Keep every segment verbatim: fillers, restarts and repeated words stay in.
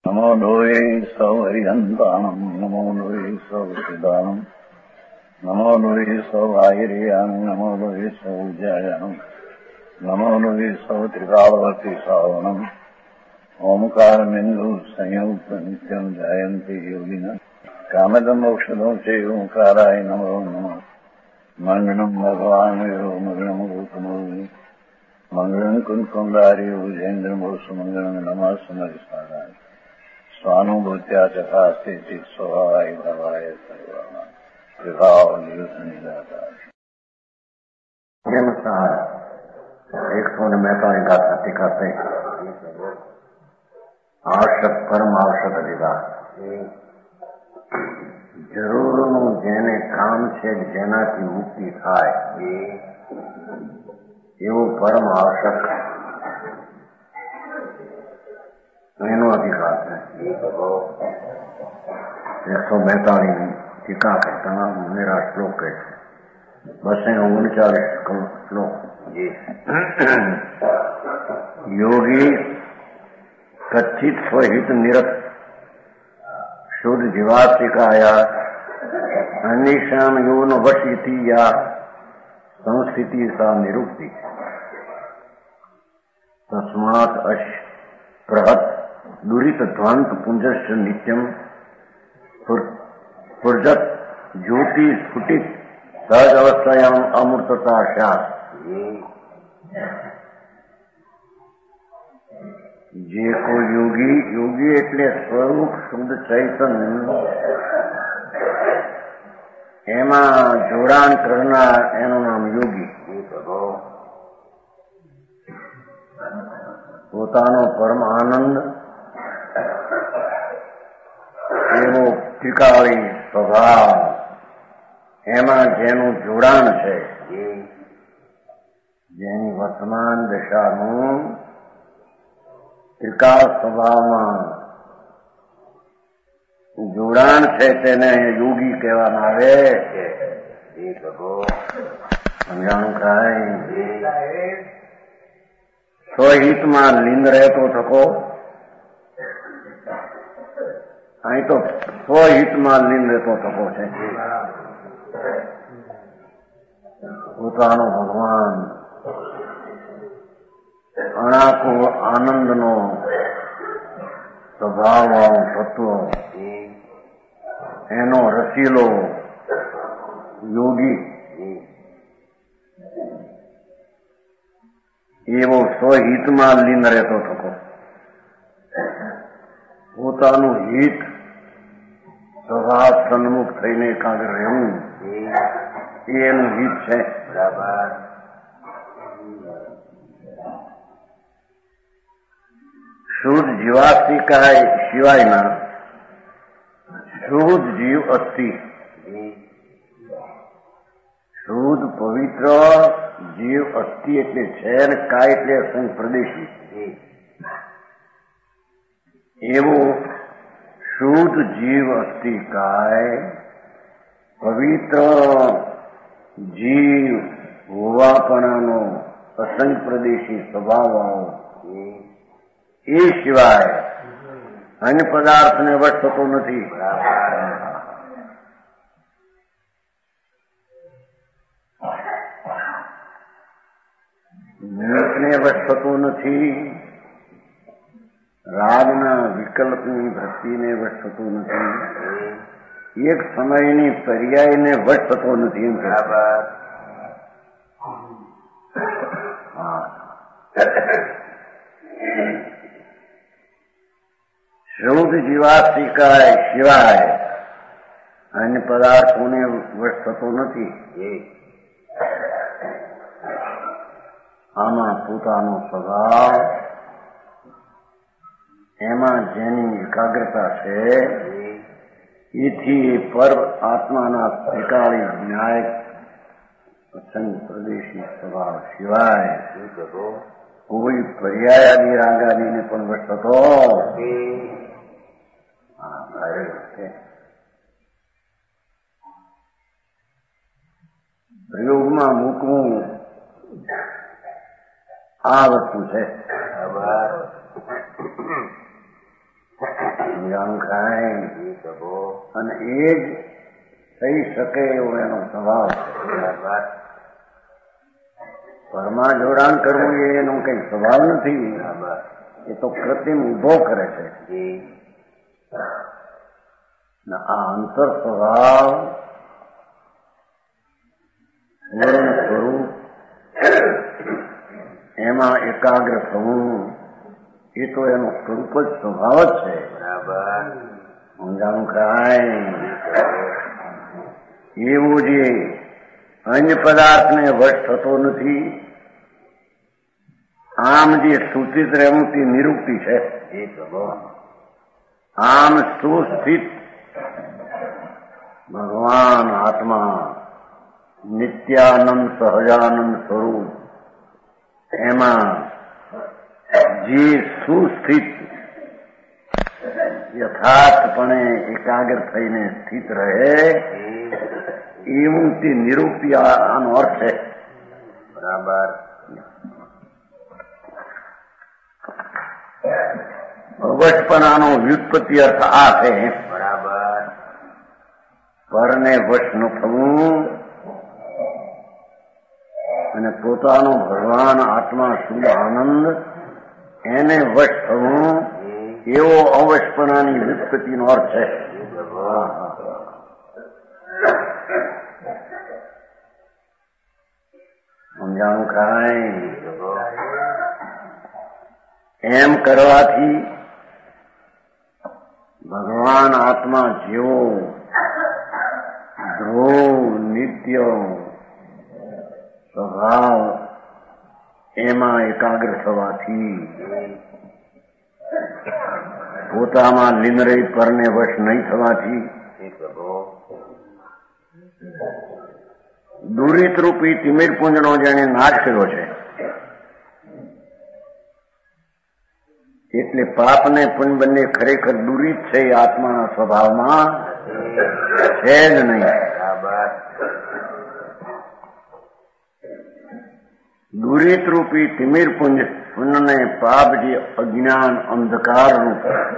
નમો લોહે સૌ હરિહંતાણમ નમો લોહે સૌ સિદ્ધાણમ નમો લોહે સૌ આહિર્યાણમ નમો લોહે સૌ જયાણમ નમો લોહે સૌ ત્રિકાળવતી સાવણમ ઓમકારમિંદુ સંયુક્ત નિત્યમ જયંતિ યોગિના કામદમ ઔષધો છે ઓંકારાય નમો નમઃ મંગળમ ભગવાન મંગળમ ગૌતમોની મંગળમ કુંકુંડારી વિજેન્દ્રમો સુમંગળમ નમઃ સમરિસારાય સ્વાનુભૂત્યા ચકાસ્તે સ્વભાવાય ભવાય સર્વમાં વિભાવ નિયુત નિરાકાર एक सौ ने मैं तो गाथा टीका से आवश्यक परम आवश्यक अधिकार જરૂરનું જેને કામ છે જેનાથી મુક્તિ થાય એવું પરમ આવશ્યક એનો અધિકાર છે. એકસો બેતાલીસ ટીકા કરતા મેરા શ્લોક કહે છે બસો ઓગણચાલીસ શ્લોક યોગી કચ્છિત સ્વહિત નિરત શુદ્ધ જીવાત્મિકાયા અનિશામ યોન વશિતિ યા સંસ્થિતિ સા નિરુક્તિ તસ્માત અશ પ્રહત દુરિત ધ્વાંત પુંજસ્ય નિત્યમ પુર્જત જ્યોતિ સ્ફુટિત સહજ અવસ્થાયામ અમૂર્તતા શાસ. જે કોઈ યોગી યોગી એટલે સ્વરૂપ શુદ્ધ ચૈતન્ય એમાં જોડાણ કરનાર એનું નામ યોગી. પોતાનો પરમ આનંદ એવો ત્રિકાળી સ્વભાવ એમાં જેનું જોડાણ છે જેની વર્તમાન દશાનું ત્રિકાળ સ્વભાવમાં જોડાણ છે તેને યોગી કહેવામાં આવે છે. સમજાણું કાંઈ સ્વહિતમાં લીન રહેતો થકો અહીં તો સ્વહિતમાં લીન રહેતો થકો છે. પોતાનો ભગવાન અણાકુળ આનંદનો સ્વભાવ તત્વ એનો રસીલો યોગી એવો સ્વહિતમાં લીન રહેતો થકો પોતાનું હિત સ્વભાવ સન્મુખ થઈને એકાગ્ર રહેવું એ એનું હિત છે. બરાબર. શુદ્ધ જીવાત્મિકા સિવાયના શુદ્ધ જીવ અસ્થિ શુદ્ધ પવિત્ર જીવ અસ્થિ એટલે છે અને કાય એટલે અસંગ પ્રદેશી એવું શુદ્ધ જીવ અસ્થિ કાય પવિત્ર જીવ હોવાપણાનો અસંગ પ્રદેશી સ્વભાવ એ સિવાય અન્ય પદાર્થને વશ થતો નથી. નિયતને વશ થતો નથી, રાગના વિકલ્પની ભક્તિને વશ થતો નથી, એક સમયની પર્યાયને વશ થતો નથી. એમ બરાબર. શુદ્ધ જીવાત્મિકાય સિવાય અન્ય પદાર્થોને વશ થતો નથી. આમાં પોતાનો સ્વભાવ એમાં જેની એકાગ્રતા છે એથી પર આત્માના ત્રિકાળી ન્યાય અસંગ પ્રદેશી સ્વભાવ સિવાય કોઈ પર્યાયાદી રાગાદીને પણ વશ થતો પ્રયોગમાં મૂકવું આ વસ્તુ છે. સમજાણું ખાય અને એ જ થઈ શકે એવો એનો સ્વભાવ. પરમાં જોડાણ કરવું એ એનો કઈ સ્વભાવ નથી, એ તો કૃત્રિમ ઉભો કરે છે. આ અંતર સ્વભાવ પૂર્ણ સ્વરૂપ એમાં એકાગ્ર થવું એ તો એનો સ્વરૂપ જ સ્વભાવ જ છે. સમજાણું કાંઈ એવું જે અન્ય પદાર્થને વશ થતો નથી, આમ જે સૂચિત રહેવું તે નિરૂક્તિ છે. આમ સુસ્થિત ભગવાન આત્મા નિત્યાનંદ સહજાનંદ સ્વરૂપ એમાં જે સુસ્થિત યથાર્થપણે એકાગ્ર થઈને સ્થિત રહે એવું તે નિરૂક્તિ આનો અર્થ છે. બરાબર. વશપણાનો વ્યુત્પત્તિ અર્થ આ છે. બરાબર. પરને વશ ન થવું અને પોતાનો ભગવાન આત્મા શુદ્ધ આનંદ એને વશ થવું એવો અવશપણાની વ્યુત્પત્તિનો અર્થ છે. સમજાણું ખાય એમ કરવાથી ભગવાન આત્મા જેવો ધ્રુવ નિત્ય સ્વભાવ એમાં એકાગ્ર થવાથી પોતામાં લીન રહી પરને વશ નહીં થવાથી દુરિત રૂપી તિમિર પુંજનો જેને નાશ કર્યો છે એટલે પાપને પુંજ બંને ખરેખર દુરિત છે એ આત્માના સ્વભાવમાં છે જ નહીં. દુરિત રૂપી તિમિર પુંજ પુંજને પાપ જે અજ્ઞાન અંધકાર રૂપ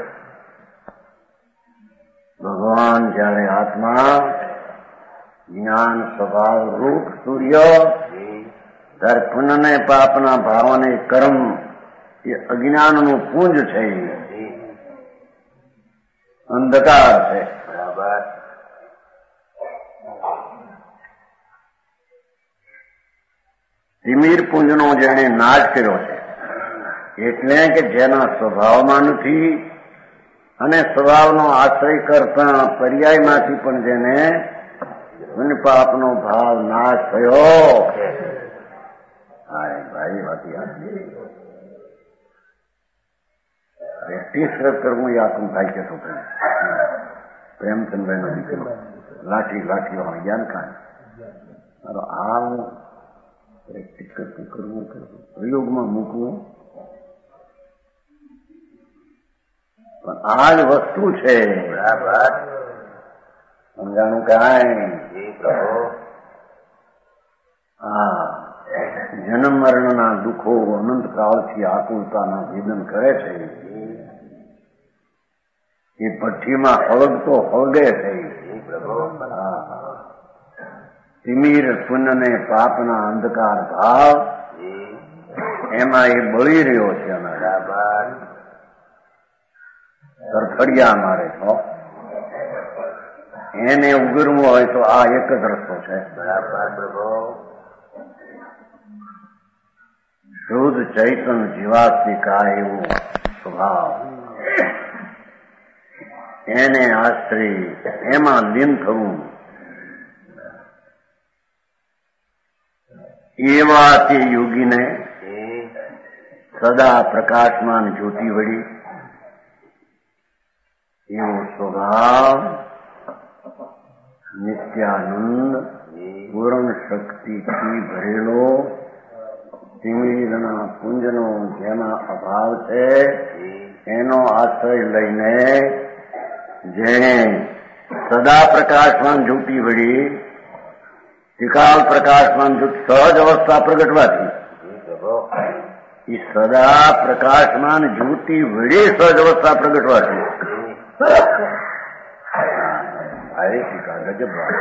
ભગવાન જયારે આત્મા જ્ઞાન સ્વભાવ રૂપ સૂર્ય ત્યારે પુનઃને પાપના ભાવને કર્મ એ અજ્ઞાનનું પુંજ છે, અંધકાર છે. બરાબર. તિમિર પુંજનો જેને નાશ કર્યો છે એટલે કે જેના સ્વભાવમાં નથી અને સ્વભાવનો આશ્રય કરતા પર્યાયમાંથી પણ જેને પાપનો ભાવ નાશ થયો. હા ભાઈ વાતી પ્રેક્ટિસ કરવું એ આખું ભાઈ કહેતો પ્રેમચંદ્ર નો દીકરો લાઠી લાઠી જ્ઞાન કાંડ મારો આ પ્રેક્ટિસ કરતું કરવું કરવું પ્રયોગમાં મૂકવું પણ આ જ વસ્તુ છે. બરાબર. સમજાણું કાંઈ હા જન્મ મરણના દુઃખો અનંતકાળથી આકુલતાના વેદન કરે છે એ ભઠ્ઠીમાં હળગતો હળગે છે. તિમિર પુનઃને પાપના અંધકાર ભાવ એમાં એ બળી રહ્યો છે. બરાબર. તરફડિયા મારે તો એને ઉગરવું હોય તો આ એક જ રસ્તો છે. બરાબર. પ્રભુ શુદ્ધ ચૈતન જીવાત્મિકા એવું સ્વભાવ એને આશ્રય એમાં લીન થવું એવા તે યોગીને સદા પ્રકાશમાન જ્યોતિ વળી એવો સ્વભાવ નિત્યાનંદ પૂર્ણ શક્તિથી ભરેલો તિમિરના પુંજનો જેના અભાવ છે એનો આશ્રય લઈને જેને સદા પ્રકાશમાન જ્યોતિ વળી ત્રિકાળ પ્રકાશમાન જ્યોતિ સહજ અવસ્થા પ્રગટવાથી એ સદા પ્રકાશમાન જ્યોતિ વળી સહજ અવસ્થા પ્રગટવાથી भाई टीका गजब बात।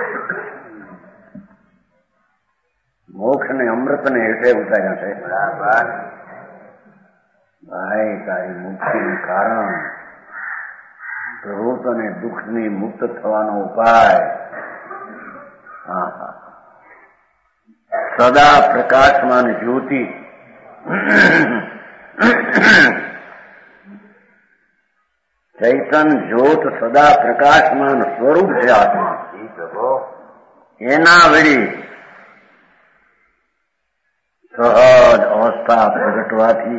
मोक्ष ने अमृत ने हेठे ઉતાર્યા છે બરાબર ભાઈ તારી મુક્તિનું કારણ પ્રભુ તને દુઃખની મુક્ત થવાનો ઉપાય સદા પ્રકાશમાન જ્યોતિ ચૈતન જ્યોત સદા પ્રકાશમાન સ્વરૂપ છે આત્મા એના વળી સહજ અવસ્થા પ્રગટવાથી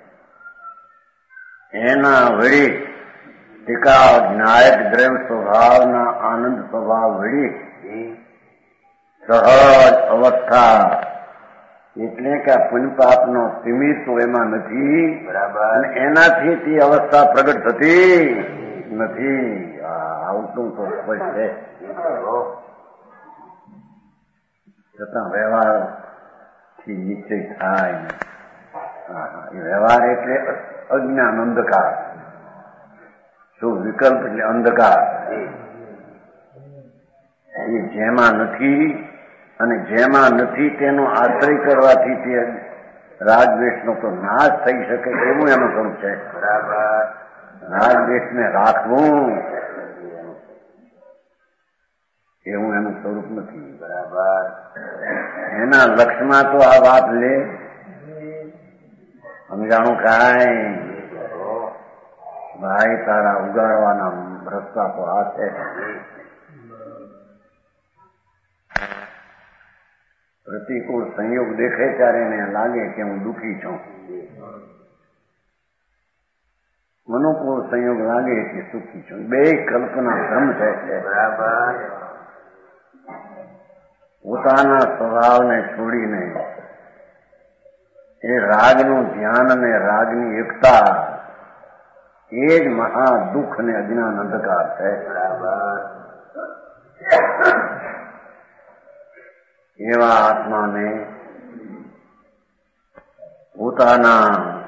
એના વળી ટીકાવ જ્ઞાયક દ્રવ્ય સ્વભાવના આનંદ સ્વભાવ વળી સહજ અવસ્થા એટલે કે પુણ્ય પાપનો સીમિત તો એમાં નથી બરાબર અને એનાથી તે અવસ્થા પ્રગટ થતી નથી. આવતું તો સ્પષ્ટ છે છતાં વ્યવહાર થી નિશ્ચય થાય ને એ વ્યવહાર એટલે અજ્ઞાન અંધકાર. શું વિકલ્પ એટલે અંધકાર એ જેમાં નથી અને જેમાં નથી તેનો આશ્રય કરવાથી તે રાગદ્વેષનો તો નાશ થઈ શકે એવું એનું સ્વરૂપ છે બરાબર. રાગદ્વેષને રાખવું એવું એનું સ્વરૂપ નથી બરાબર. એના લક્ષ્યમાં તો આ વાત લે સમજાણું કાંઈ ભાઈ તારા ઉગાડવાના રસ્તા તો આ છે. પ્રતિકૂળ સંયોગ દેખે ત્યારે એને લાગે કે હું દુઃખી છું, અનુકૂળ સંયોગ લાગે કે સુખી છું. બે કલ્પના ભ્રમ છે બરાબર. પોતાના સ્વભાવને છોડીને એ રાગનું ધ્યાન અને રાગની એકતા એ જ મહા દુઃખ અને અજ્ઞાન અંધકાર છે બરાબર. એવા આત્માને પોતાના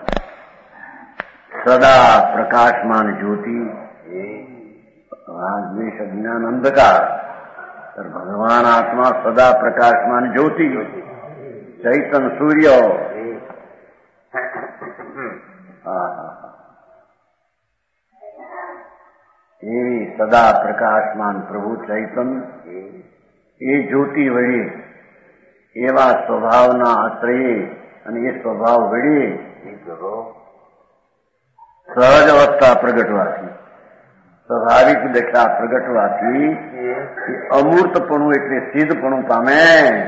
સદા પ્રકાશમાન જ્યોતિ રાગદ્વેષ અજ્ઞાન અંધકાર ભગવાન આત્મા સદા પ્રકાશમાન જ્યોતિ ચૈતન સૂર્ય એવી સદા પ્રકાશમાન પ્રભુ ચૈતન એ જ્યોતિ વળી એવા સ્વભાવના આશ્રયે અને એ સ્વભાવ વળી સહજ અવસ્થા પ્રગટવાથી સ્વાભાવિક દશા પ્રગટવાથી અમૂર્તપણું એટલે સિદ્ધપણું પામે.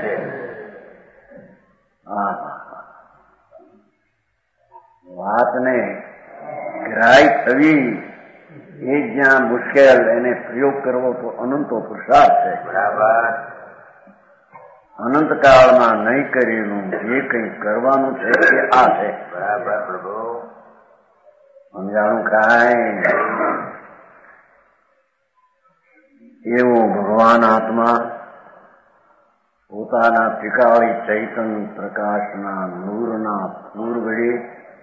વાતને ગ્રાહ્ય થવી એ જ્યાં મુશ્કેલ એને પ્રયોગ કરવો તો અનંતો પુરુષાર્થ છે બરાબર. અનંતકાળમાં નહીં કરેલું જે કંઈ કરવાનું છે એ આ છે બરાબર. પ્રભુ સમજાણું કાંઈ એવો ભગવાન આત્મા પોતાના ટીકાવાળી ચૈતન પ્રકાશના નૂરના પૂર વડે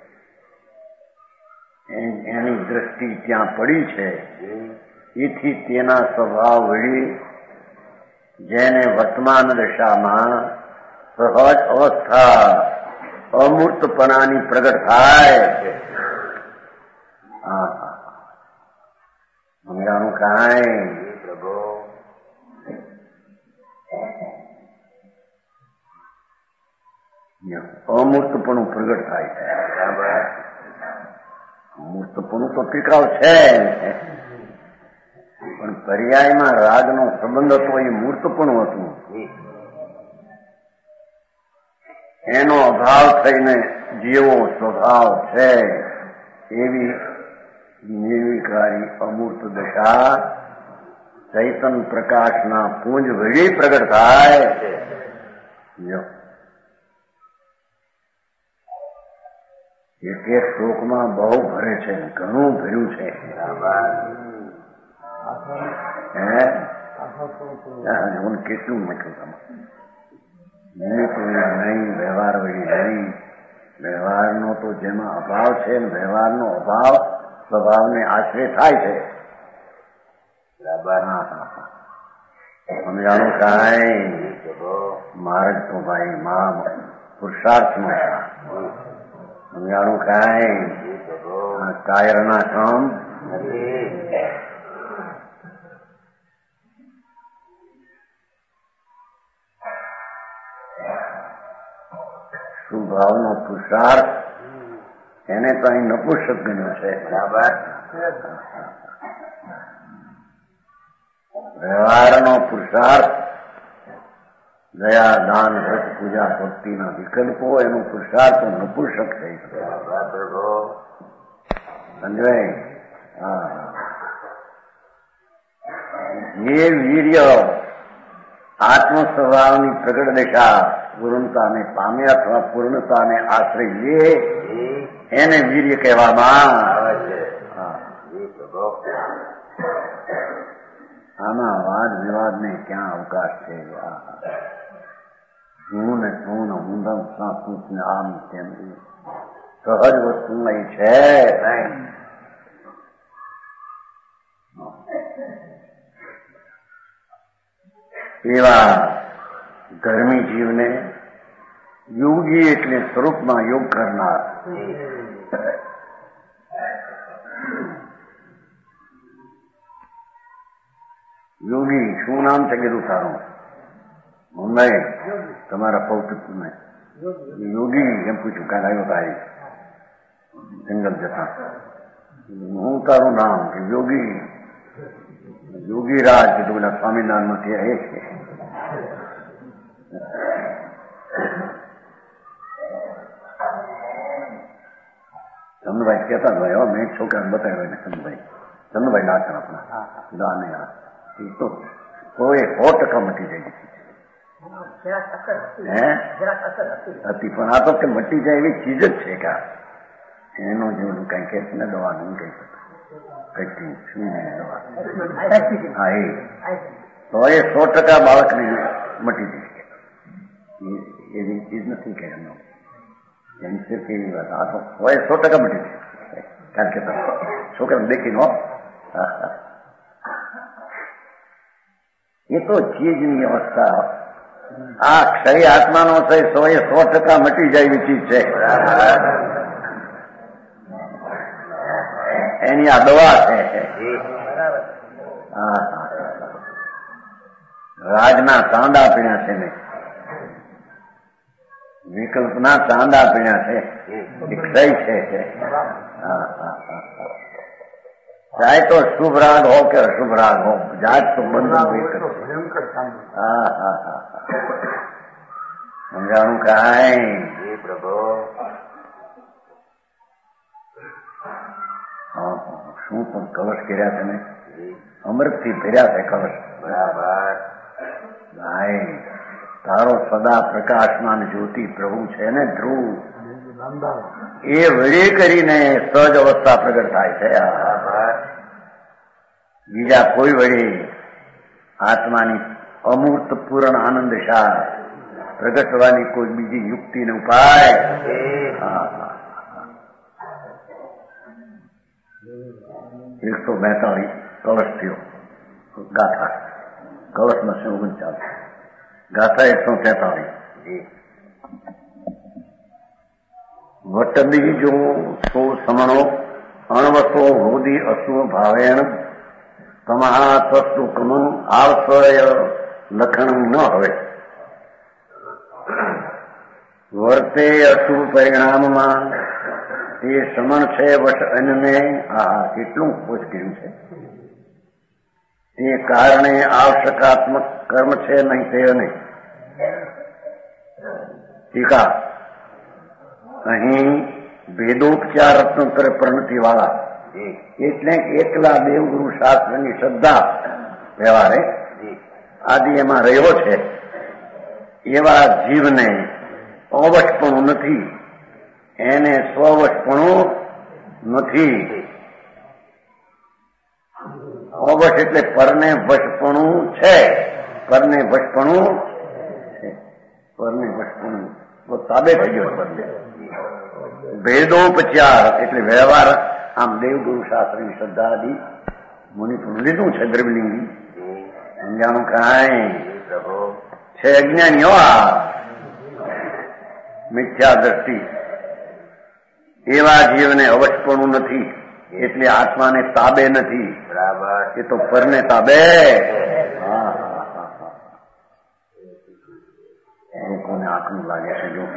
એની દ્રષ્ટિ ત્યાં પડી છે. એથી તેના સ્વભાવ વળી જેને વર્તમાન દશામાં સહજ અવસ્થા અમૂર્તપણાની પ્રગટ થાય સમજાણું કાંઈ અમૂર્તપણું પ્રગટ થાય છે બરાબર. અમૂર્તપણું તો ટીકાવ છે પણ પર્યાયમાં રાગનો સંબંધ હતો એ મૂર્તપણું હતું. એનો અભાવ થઈને જેવો સ્વભાવ છે એવી નિર્વિકારી અમૂર્ત દશા ચૈતન પ્રકાશના પુંજ વળી પ્રગટ થાય. એક એક શ્લોકમાં બહુ ભરે છે, ઘણું ભર્યું છે. હે કેટલું મઠું તમે નહીં વ્યવહાર વળી નહીં. વ્યવહારનો તો જેમાં અભાવ છે વ્યવહારનો અભાવ સ્વભાવને આશ્રય થાય છે સમજાણું કાંઈ માર્ગ તો ભાઈ મા પુરુષાર્થનો સમજાણું કાંઈ કાયરના કામ સુભાવનો પુરુષાર્થ એને તો અહીં નપુંસક ગણ્યો છે. બરાબર. વ્યવહારનો પુરુષાર્થ દયા દાન વ્રત પૂજા ભક્તિના વિકલ્પો એનું પુરુષાર્થ નપુંસક થઈ સમજાય. હા, જે વીર્ય આત્મ સ્વભાવની પ્રગટ દિશા પૂર્ણતાને પામે અથવા પૂર્ણતાને આશ્રય લે એને વીર્ય કહેવામાં આવે છે. આમાં વાદ વિવાદને ક્યાં અવકાશ છે? હું ને તું ને ઊંધમ સાપૂસ ને આમ તેમ સહજ વસ્તુ નહીં છે. એવા ધર્મી જીવને યોગી એટલે સ્વરૂપમાં યોગ કરનાર યોગી શું નામ છે કીધું તારું? મુંબઈ તમારા પૌત્ર યોગી એમ પૂછ્યું કાલ આવ્યો તારી જંગલ જતા હું તારું નામ કે યોગી યોગી રાજ કીધું પેલા સ્વામિનારાયણ માંથી રહે છે. ચંદભાઈ કહેતા ભાઈ મેં છોકરાને બતાવ્યો ને ચંદભાઈ ચંદભાઈ નાચન આપણા દાને એ તો કોઈ સો ટકા મટી જાય હતી પણ આ તો કે મટી જાય એવી ચીજ જ છે કે એનું જેવું કઈ કે ને દવાનું કઈ કઈ શું દવા હા એ તો એ સો ટકા બાળકને મટી જાય એવી ચીજ નથી કે એમનો એની સિર્ફ એવી વાત આ તો હોય સો ટકા મટી જાય કારણ કે છોકરાને દેખી નો એ તો ચીજની અવસ્થા આ ક્ષય આત્માનો છે સો એ સો ટકા મટી જાય એવી ચીજ છે. એની આ દવા છે. રાજના ચાંદા પીણ્યા છે ને વિકલ્પના ચાંદા પીણ્યા છે એ ક્ષય છે. ચાહે તો શુભ રાગ હો કે અશુભ રાગ હો જાત તો બંધ હા હા હા સમજાણું કાંઈ પ્રભુ શું પણ કલશ કર્યા છે ને અમૃત થી ભર્યા છે કલશ. બરાબર. ભાઈ તારો સદા પ્રકાશમાન જ્યોતિ પ્રભુ છે ને ધ્રુવ એ વળી કરીને સહજ અવસ્થા પ્રગટ થાય છે. બીજા કોઈ વળી આત્માની અમૂર્ત પૂર્ણ આનંદ શાહ પ્રગટવાની કોઈ બીજી યુક્તિ ને ઉપાય એકસો બેતાલીસ કલશ થયો ગાથા કલશમાં છે ઓગણચાલીસ ગાથા એકસો તેતાલીસ વટદી જો સો સમણો અણવસો હોદી અસુ ભાવેણ તમારા તસ્તુ કમન આવશય લખણ ન હવે વર્તે અશુભ પરિણામમાં એ સમણ છે વટ અન્યને આ કેટલું ખોજ કર્યું છે તે કારણે આવશ્યકાત્મક કર્મ છે નહીં તે નહીં. ટીકા અહીં ભેદોપચાર રત્નોત્તર પ્રણતિ વાળા એટલે એકલા દેવગુરુ શાસ્ત્રની શ્રદ્ધા વ્યવહારે આદિ એમાં રહ્યો છે એવા જીવને અવશપણું નથી, એને સ્વવશપણું નથી. અવશ એટલે પરને વશપણું છે, પરને વશપણું છે, પરને વશપણું તો તાબે થઈ ગયો. પરને ભેદોપચાર એટલે વ્યવહાર આમ દેવગુરુ શાસ્ત્રની શ્રદ્ધા આદિ મુનિપુનું લીધું છે દ્રવ્યલિંગી, સમજાણું કાંઈ છે અજ્ઞાનીઓ આ મિથ્યા દ્રષ્ટિ. એવા જીવને અવશ્યપણું નથી એટલે આત્માને તાબે નથી, બરાબર, એ તો પરને તાબે. લોકોને આંખનું લાગે છે જો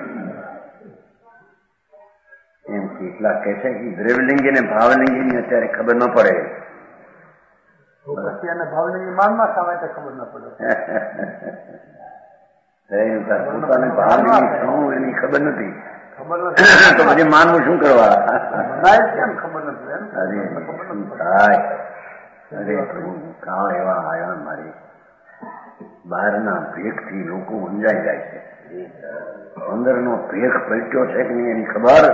એમ કેટલા કહે છે કે દ્રવ્યલિંગી ને ભાવલિંગી ની અત્યારે ખબર ન પડે. ભાવલિંગી માનમાં સામે ખબર ન પડે. પોતાને ભાવલિંગી શું એની ખબર નથી, તો પછી માનવું શું કરવા? કેમ ખબર નથી? અરે થાય અરે કાં એવા આવ્યા મારી બહારના ભેખથી લોકો ઊંઝાઈ જાય છે. અંદરનો ભેખ પલટ્યો છે કે નહીં એની ખબર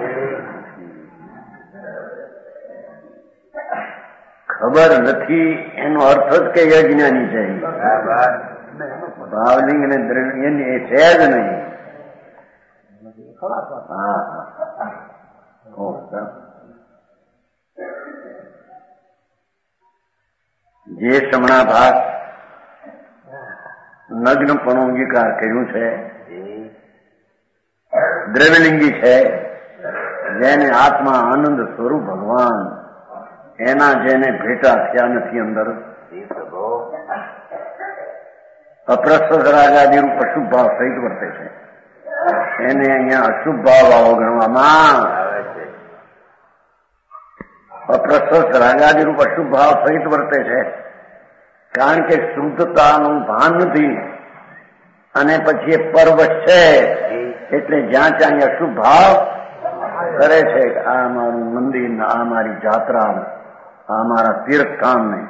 ખબર નથી. એનો અર્થ જ કે અજ્ઞાની છે. ભાવલિંગ ને દ્રવ્ય એ છે જ નહીં. હા જે સમણાભાસ નગ્નપણું અંગીકાર કર્યું છે, દ્રવ્યલિંગી છે, જેને આત્મા આનંદ સ્વરૂપ ભગવાન એના જેને ભેટા થયા નથી અંદર, અપ્રસ્થ રાગાદી રૂપ અશુભ ભાવ સહિત વર્તે છે. એને અહીંયા અશુભ ભાવ વાળો ગણવામાં આવે છે. અપ્રસ્થ રાગાદી રૂપ અશુભ ભાવ સહિત વર્તે છે કારણ કે શુદ્ધતાનું ભાન નથી અને પછી એ પરવશ છે એટલે જ્યાં ત્યાં અશુભ ભાવ કરે છે. આ મારું મંદિર, આ મારી જાત્રા, આ મારા તીર્થસ્થાન ને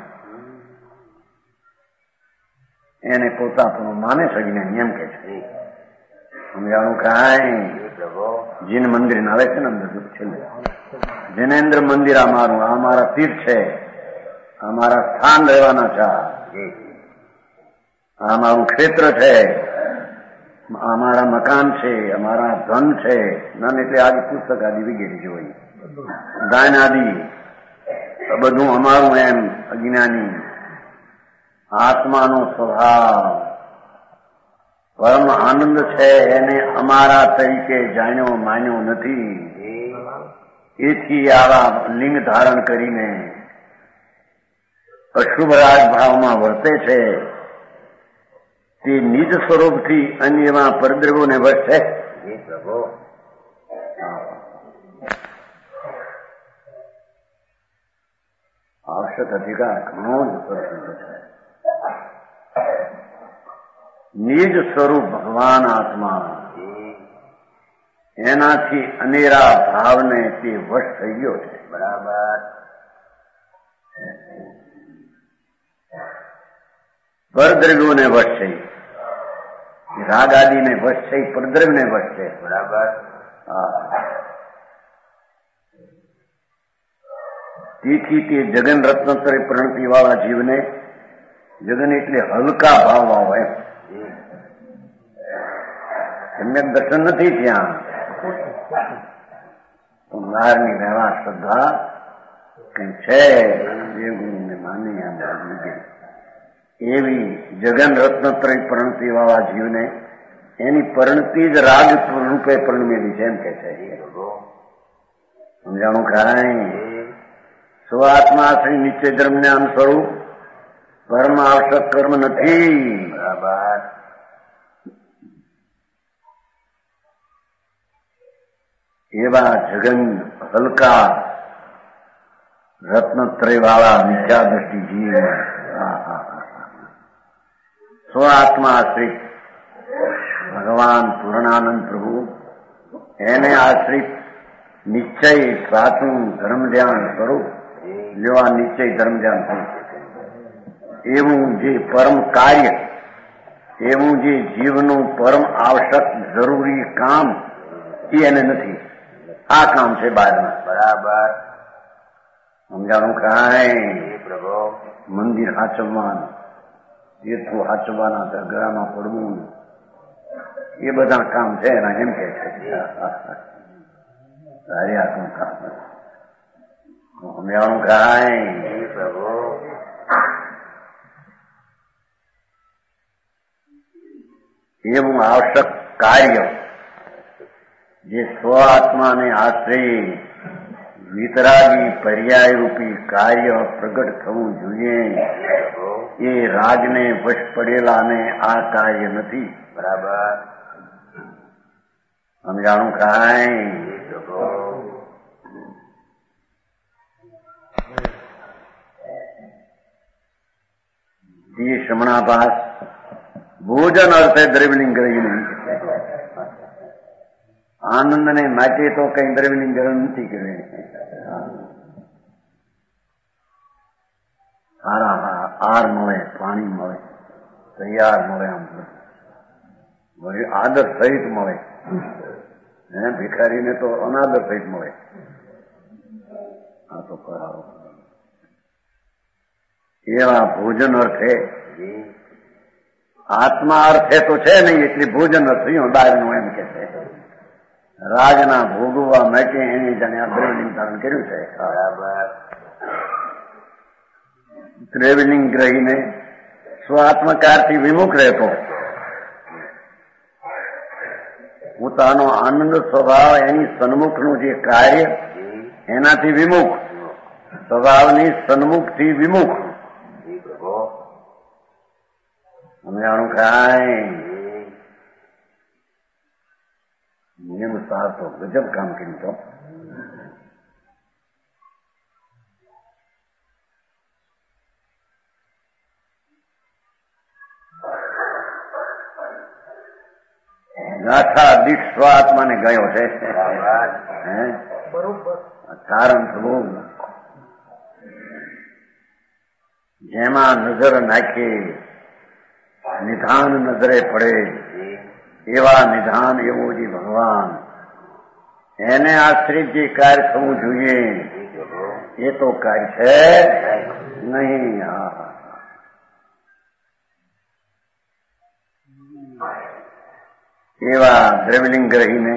એને પોતાનું માને છે જ્ઞાની એમ કે છે. સમજાણું કાંઈ? જીન મંદિર આવે છે ને અંદર છેલ્લે જિનેન્દ્ર મંદિર આ મારું, આ મારા તીર્થ છે, આ મારા સ્થાન રહેવાના છે, આ મારું ક્ષેત્ર છે, અમારા મકાન છે, અમારા ધન છે. ધન એટલે આદિ પુસ્તક આદિ વગેરે જોઈ દાન આદિ બધું અમારું એમ અજ્ઞાની. આત્માનો સ્વભાવ પરમ આનંદ છે એને અમારા તરીકે જાણ્યો માન્યો નથી. એથી આવા લિંગ ધારણ કરીને અશુભ રાગ ભાવમાં વર્તે છે. તે નિજ સ્વરૂપથી અન્યમાં પરદ્રવ્યોને વશ છે. આવશ્યક અધિકાર ઘણો જ પ્રસિદ્ધ છે. નિજ સ્વરૂપ ભગવાન આત્મા એનાથી અનેરા ભાવને તે વશ થઈ ગયો છે. બરાબર. પરદ્રવ્યોને વશ છે, રાગ આદિને વશ છે, પરદ્રવ્યને વશ છે. બરાબર. તેથી તે જગન રત્નોત્તરે પ્રણતિ વાળા જીવને, જગન એટલે હલકા ભાવ વાળો એમ, એમને દર્શન નથી ત્યાં બહારની વ્યવહાર શ્રદ્ધા કઈ છે દેવગુરુને માની એવી જગન રત્નત્રય પ્રણતિ વાળા જીવને એની પરણતિ જ રાગ રૂપે પરિણમેલી છે એમ કે છે. સમજાણું કાંઈ? સ્વાત્મા શ્રી નિશ્ચય ધર્મ જ્ઞાન સ્વરૂપ કર્મ આવશ્યક કર્મ નથી. બરાબર. એવા જગન હલકા રત્નત્રય વાળા મિથ્યા દ્રષ્ટિ જીવ સ્વ આત્મા આશ્રિત ભગવાન પૂર્ણાનંદ પ્રભુ એને આશ્રિત નિશ્ચય સાચું ધર્મ ધ્યાન સ્વરૂપ જેવા નિશ્ચય ધર્મ ધ્યાન સ્વરૂપ એવું જે પરમ કાર્ય, એવું જે જીવનું પરમ આવશ્યક જરૂરી કામ એ એને નથી. આ કામ છે બહારના. બરાબર. સમજાણું કાંઈ? પ્રભુ મંદિર હાચવવાનું, તીર્થો હાચવવાના, દરગાહમાં પડવું, એ બધા કામ છે એના એમ કે છે. સારી આનું કામ. સમજાણું કાંઈ? એવું આવશ્યક કાર્ય જે સ્વ આત્માને આશ્રય વિતરાગી પર્યાયરૂપી કાર્ય પ્રગટ થવું જોઈએ, એ રાગને વશ પડેલાને આ કાર્ય નથી. બરાબર સમજાણું કાંઈ? એ શ્રમણાભાસ ભોજન અર્થે દ્રવ્યલિંગ ગ્રહી નહીં. આનંદને માટે તો કઈ દ્રવ્યલિંગ ગ્રહણ નથી કર્યું. સારા આર મળે, પાણી મળે, તૈયાર મળે, આમ આદર સહિત મળે. હે ભિખારીને તો અનાદર સહિત મળે. આ તો કરાવો એવા ભોજન અર્થે આત્મા અર્થે તો છે નહીં, એટલી ભોજન થયું દારનું એમ કે છે. રાજના ભોગવવા માટે એને જાણે આ દ્રવ્યલિંગ ધારણ કર્યું છે. દ્રવ્યલિંગ ગ્રહીને સ્વાત્મકારથી વિમુખ રહેતો પોતાનો આનંદ સ્વભાવ એની સન્મુખનું જે કાર્ય એનાથી વિમુખ, સ્વભાવની સન્મુખથી વિમુખ. સમજાણું કાંઈ? નિયમ સાર તો ગજબ કામ કર્યું તો. ગાથા દીઠ સ્વ આત્માને ગયો છે. કારણ સ્વરૂપ જેમાં નજર નાખી નિધાન નજરે પડે એવા નિધાન એવો જે ભગવાન, એને આશ્રિત જે કાર્ય થવું જોઈએ એ તો કાર્ય છે નહીં. એવા દ્રવ્યલિંગ ગ્રહીને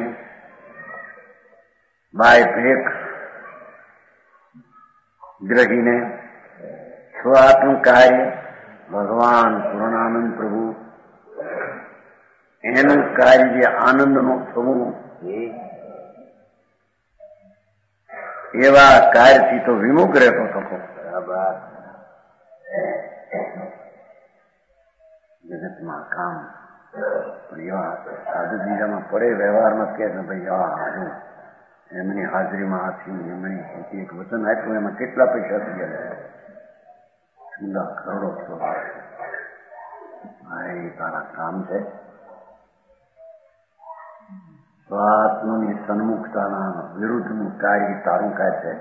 બાય ભેખ ગ્રહીને સ્વાત્મ કાર્ય ભગવાન પૂર્ણાનંદ પ્રભુ એનું કાર્ય જે આનંદનું થવું, એવા કાર્યથી તો વિમુખ રહેતો થતો. બરાબર જગતમાં કામ એવા સાધુ બીજામાં પડે, વ્યવહારમાં કે ભાઈ આ હાજુ એમની હાજરીમાં આ થયું, એમની એક વચન આપ્યું, એમાં કેટલા પૈસા થઈ ગયા? સુંદર કરોડો છો. આ એ તારા કામ છે. સ્વાત્મની સન્મુખતાના વિરુદ્ધનું કાર્ય તારું કાર્ય છે.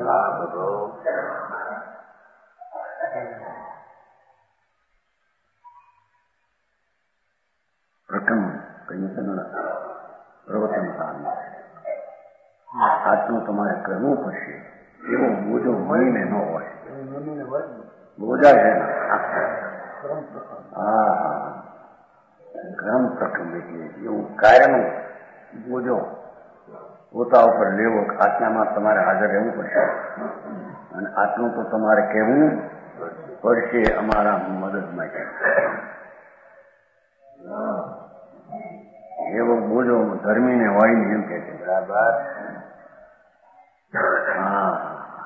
પ્રથમ કહ્યું છે પ્રવચન કાળમાં આટલું તમારે કરવું પડશે, એવો બોજો મળીને ન હોય. બોજા છે હા ક્રમ પ્રથમ એટલે એવું કાર્યનું બોજો પોતા ઉપર લેવો. આટલામાં તમારે હાજર રહેવું પડશે અને આટલું તો તમારે કહેવું પડશે અમારા મદદ માટે. એવો બોજો ધર્મીને હોય ને એમ કે છે. બરાબર હા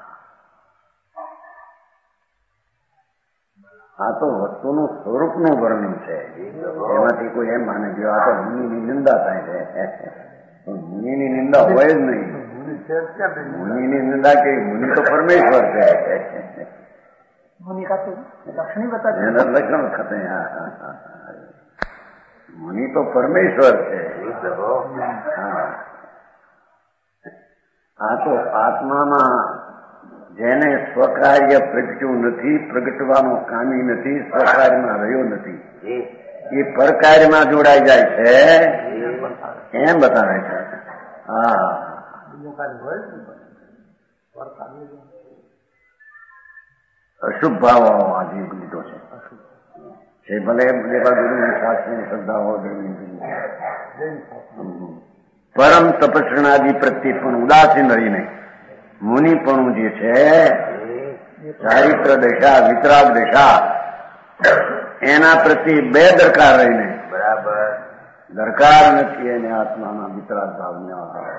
આ તો વસ્તુનું સ્વરૂપનું વર્ણન છે. એમાંથી કોઈ એમ માને કે આ તો મુનિની નિંદા થાય છે. મુનિની નિંદા હોય જ નહીં. મુનિની નિંદા કે મુનિ તો પરમેશ્વર છે. એના લક્ષણ થતે. મુનિ તો પરમેશ્વર છે. આ તો આત્મામાં જેને સ્વકાર્ય પ્રગટ્યું નથી, પ્રગટવાનો કામી નથી, સ્વકાર્યમાં રહ્યો નથી, એ પરકાર્યમાં જોડાઈ જાય છે એમ બતાવે છે. હા અશુભ ભાવ આજે લીધો છે. ભલે ગુરુની શાસ્ત્રની શ્રદ્ધા હોય, પરમ તપસ્રણાદિ પ્રત્યે પણ ઉદાસીન રહીને મુનિપણું જે છે ચારિત્ર દશા વિતરાગ દશા એના પ્રત્યે બે દરકાર રહીને બરાબર દરકાર નથી એને આત્માના વિતરાગ ભાવને આધાર.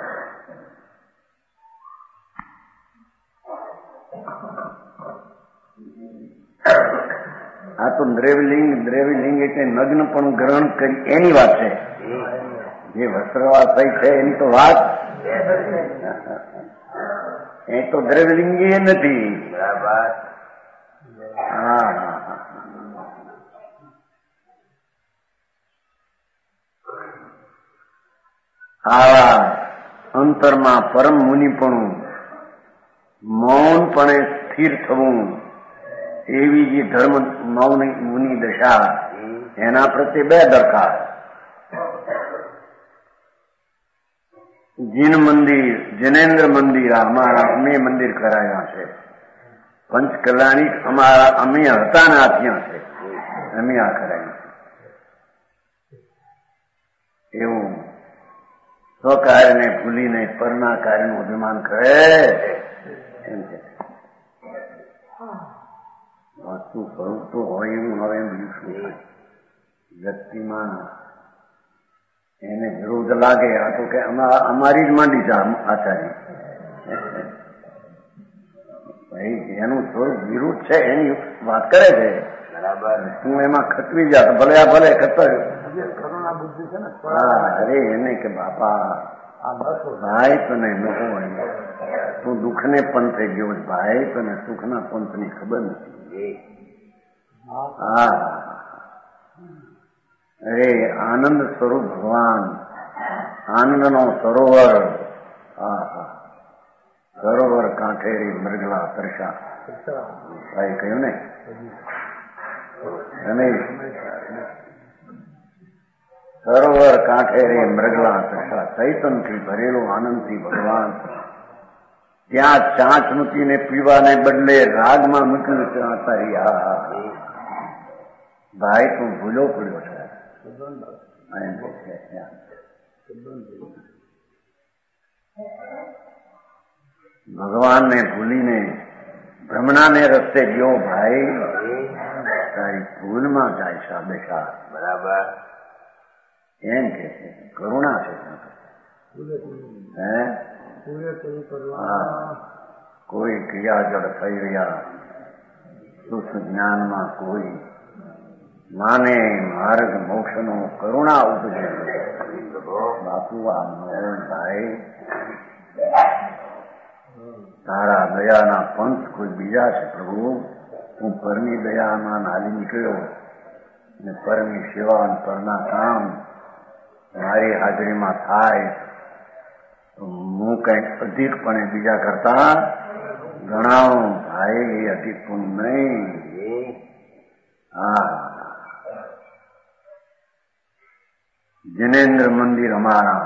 આ તો દ્રવ્યલિંગ દ્રવ્યલિંગ એટલે નગ્ન પણ ગ્રહણ કરી એની વાત છે. જે વસ્ત્રવાસય છે એની તો વાત એ તો દ્રવ્યલિંગી નથી. બરાબર હા આવા અંતરમાં પરમ મુનિપણું મૌનપણે સ્થિર થવું એવી જે ધર્મ મૌન મુનિ દશા એના પ્રત્યે બે દરકાર. જીન મંદિર જિનેન્દ્ર મંદિર અમારા અમે મંદિર કરાયા છે. પંચ કલ્યાણી અમારા અમે હતા ને આ ત્યાં છે અમે આ કરાયું છે. એવું સ્વકાર્યને ભૂલીને પરના કાર્યનું અભિમાન કરે એમ છે. વસ્તુ સ્વરૂપ તો હોય એવું હવે બીજું શું થાય? વ્યક્તિમાં એને વિરોધ લાગે. આ તો કે અમારી જ માંડી છે આચાર્ય ભાઈ એનું સ્વરૂપ વિરુદ્ધ છે એની વાત કરે છે. બરાબર તું એમાં ખતરી જા ભલે આ ભલે ખતર કરુણા બુદ્ધિ છે ને. હા અરે એને કે બાપા ભાઈ તને ન હોય તું દુઃખને પંથે ગયો ભાઈ તને સુખના પંથની ખબર નથી. હા અરે આનંદ સ્વરૂપ ભગવાન આનંદનો સરોવર. હા હા સરોવર કાંઠે રે મૃગલા તરસા ભાઈ કહ્યું ને અને સરોવર કાંઠે રે મૃગલા તરસા ચૈતનથી ભરેલું આનંદથી ભગવાન. ત્યાં ચાંચ મૂકીને પીવાને બદલે રાગમાં મૂક્યું તારી. હા ભાઈ તું ભૂલો પડ્યો છે. ભગવાનને ભૂલીને ભ્રમણાને રસ્તે ગયો ભાઈ તારી ભૂલમાં જાય છે બેટા. બરાબર એમ કે છે કરુણા છે. હે કોઈ ક્રિયા જડ થઈ રહ્યા સુખ જ્ઞાનમાં કોઈ માને માર્ગ મોક્ષનો કરુણા ઉપજે. બાપુ આ ભાઈ તારા દયાના પંથ કોઈ બીજા છે પ્રભુ. હું પરની દયામાં નાલી નીકળ્યો અને પરની સેવા અને પરના કામ મારી હાજરીમાં થાય તો હું કંઈક અધિકપણે બીજા કરતા ગણાવું ભાઈ. એ અધિકપણ નહીં. હા જિનેન્દ્ર મંદિર અમારા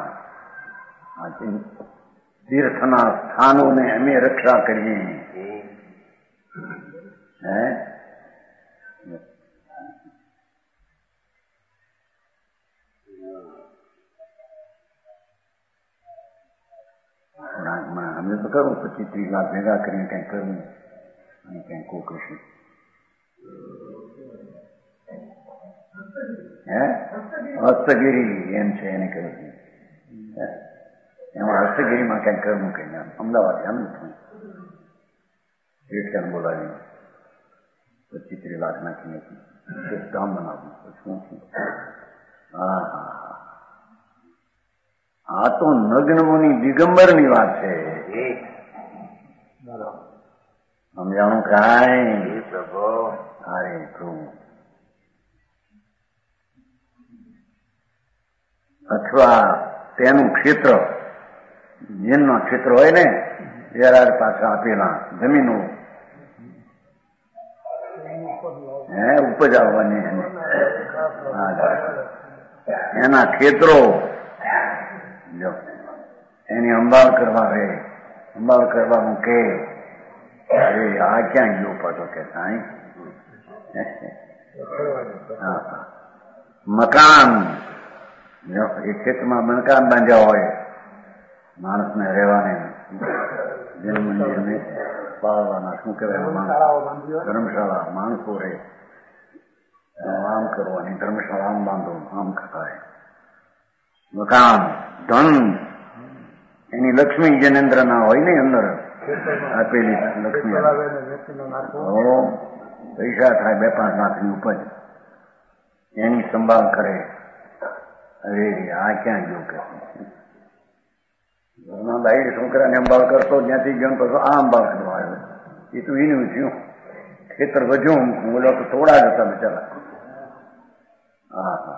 તીર્થના સ્થાનોને અમે રક્ષા કરીએ. હે અમે તો કરું પચીસ ત્રીસ લાખ ભેગા કરીને કઈ કરવું અને કઈ કો કશું. હે હસ્તગીરી એમ છે એને કહ્યું એમાં હસ્તગીરીમાં કઈ કરવું કઈ નામ અમદાવાદ એમ નથી રીટકાને બોલાવીને પચીસ ત્રીસ લાખ નાખીને એક ધામ બનાવવું શું છે. હા હા હા આ તો નગ્ન મુનિ દિગંબરની વાત છે. સમજાણું કાંઈ પ્રભુ. અરે પ્રભુ અથવા તેનું ક્ષેત્ર જેનનો ક્ષેત્ર હોય ને વેરાર પાછા આપેલા જમીનો હે ઉપજ આવવાની એના ક્ષેત્રો જો એની અંબાળ કરવા રહે અંબાળ કરવાનું કે અરે આ ક્યાં ગયો પાછો કે સાંઈ. મકાન જો એ ખેતમાં મકાન બાંધ્યા હોય માણસને રહેવાને જન્મ મંદિરને પાળવાના શું કહેવાય ધર્મશાળા માણસો રહે આમ કરવાની ધર્મશાળા આમ બાંધો આમ ખતાય મકાન ધન એની લક્ષ્મી જનેન્દ્ર ના હોય ને અંદર આપેલી લક્ષ્મી પૈસા થાય બે પાંચ લાખની ઉપજ એની સંભાળ કરે. અરે આ ક્યાં ગયો કે ઘરના બાઈ છોકરાને અંબાળ કરતો જ્યાંથી ગયો તો આ અંબાળ કરવા આવ્યો એ તો એનું થયું ખેતર વધ્યું બોલો તો થોડા જ હતા બિચારા. હા હા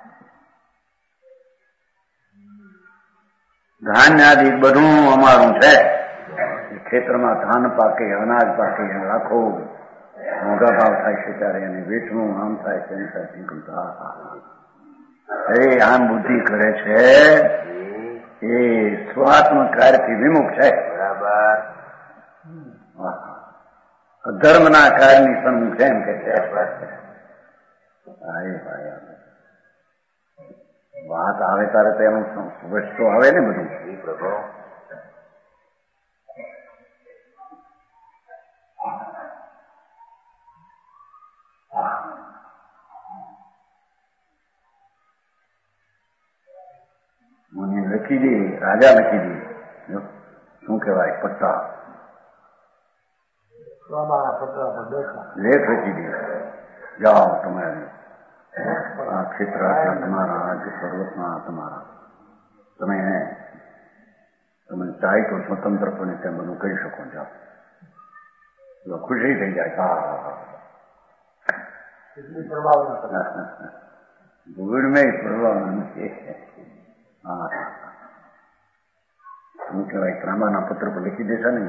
ધાન્ય આદિ બધું અમારું છે. ખેતરમાં ધાન પાકે અનાજ પાકે લાખો મોંઘા ભાવ થાય છે ત્યારે એને વેચવું આમ થાય તેમ થાય. અરે આમ બુદ્ધિ કરે છે એ સ્વાત્મ કાર્યથી વિમુખ છે. બરાબર ધર્મના કાર્યની સન્મુખ છે એમ કે છે. વાત આવે ત્યારે તો એનું વસ્તુ આવે ને બધું. મને લખી દે રાજા લખી દે શું કહેવાય પટ્ટા લેખ લખી દે જાઓ તમે આ ક્ષેત્ર આટલા તમારા આજ પર્વતના તમારા તમે તમે ચાહે તો સ્વતંત્રપણે તેમ બધું કરી શકો. જાઓ ખુશી થઈ જાય. હા હા ભૂગોળ મેં પ્રભાવના નથી. હા શું કહેવાય ત્રાંબાના પત્ર પર લખી દેશે ને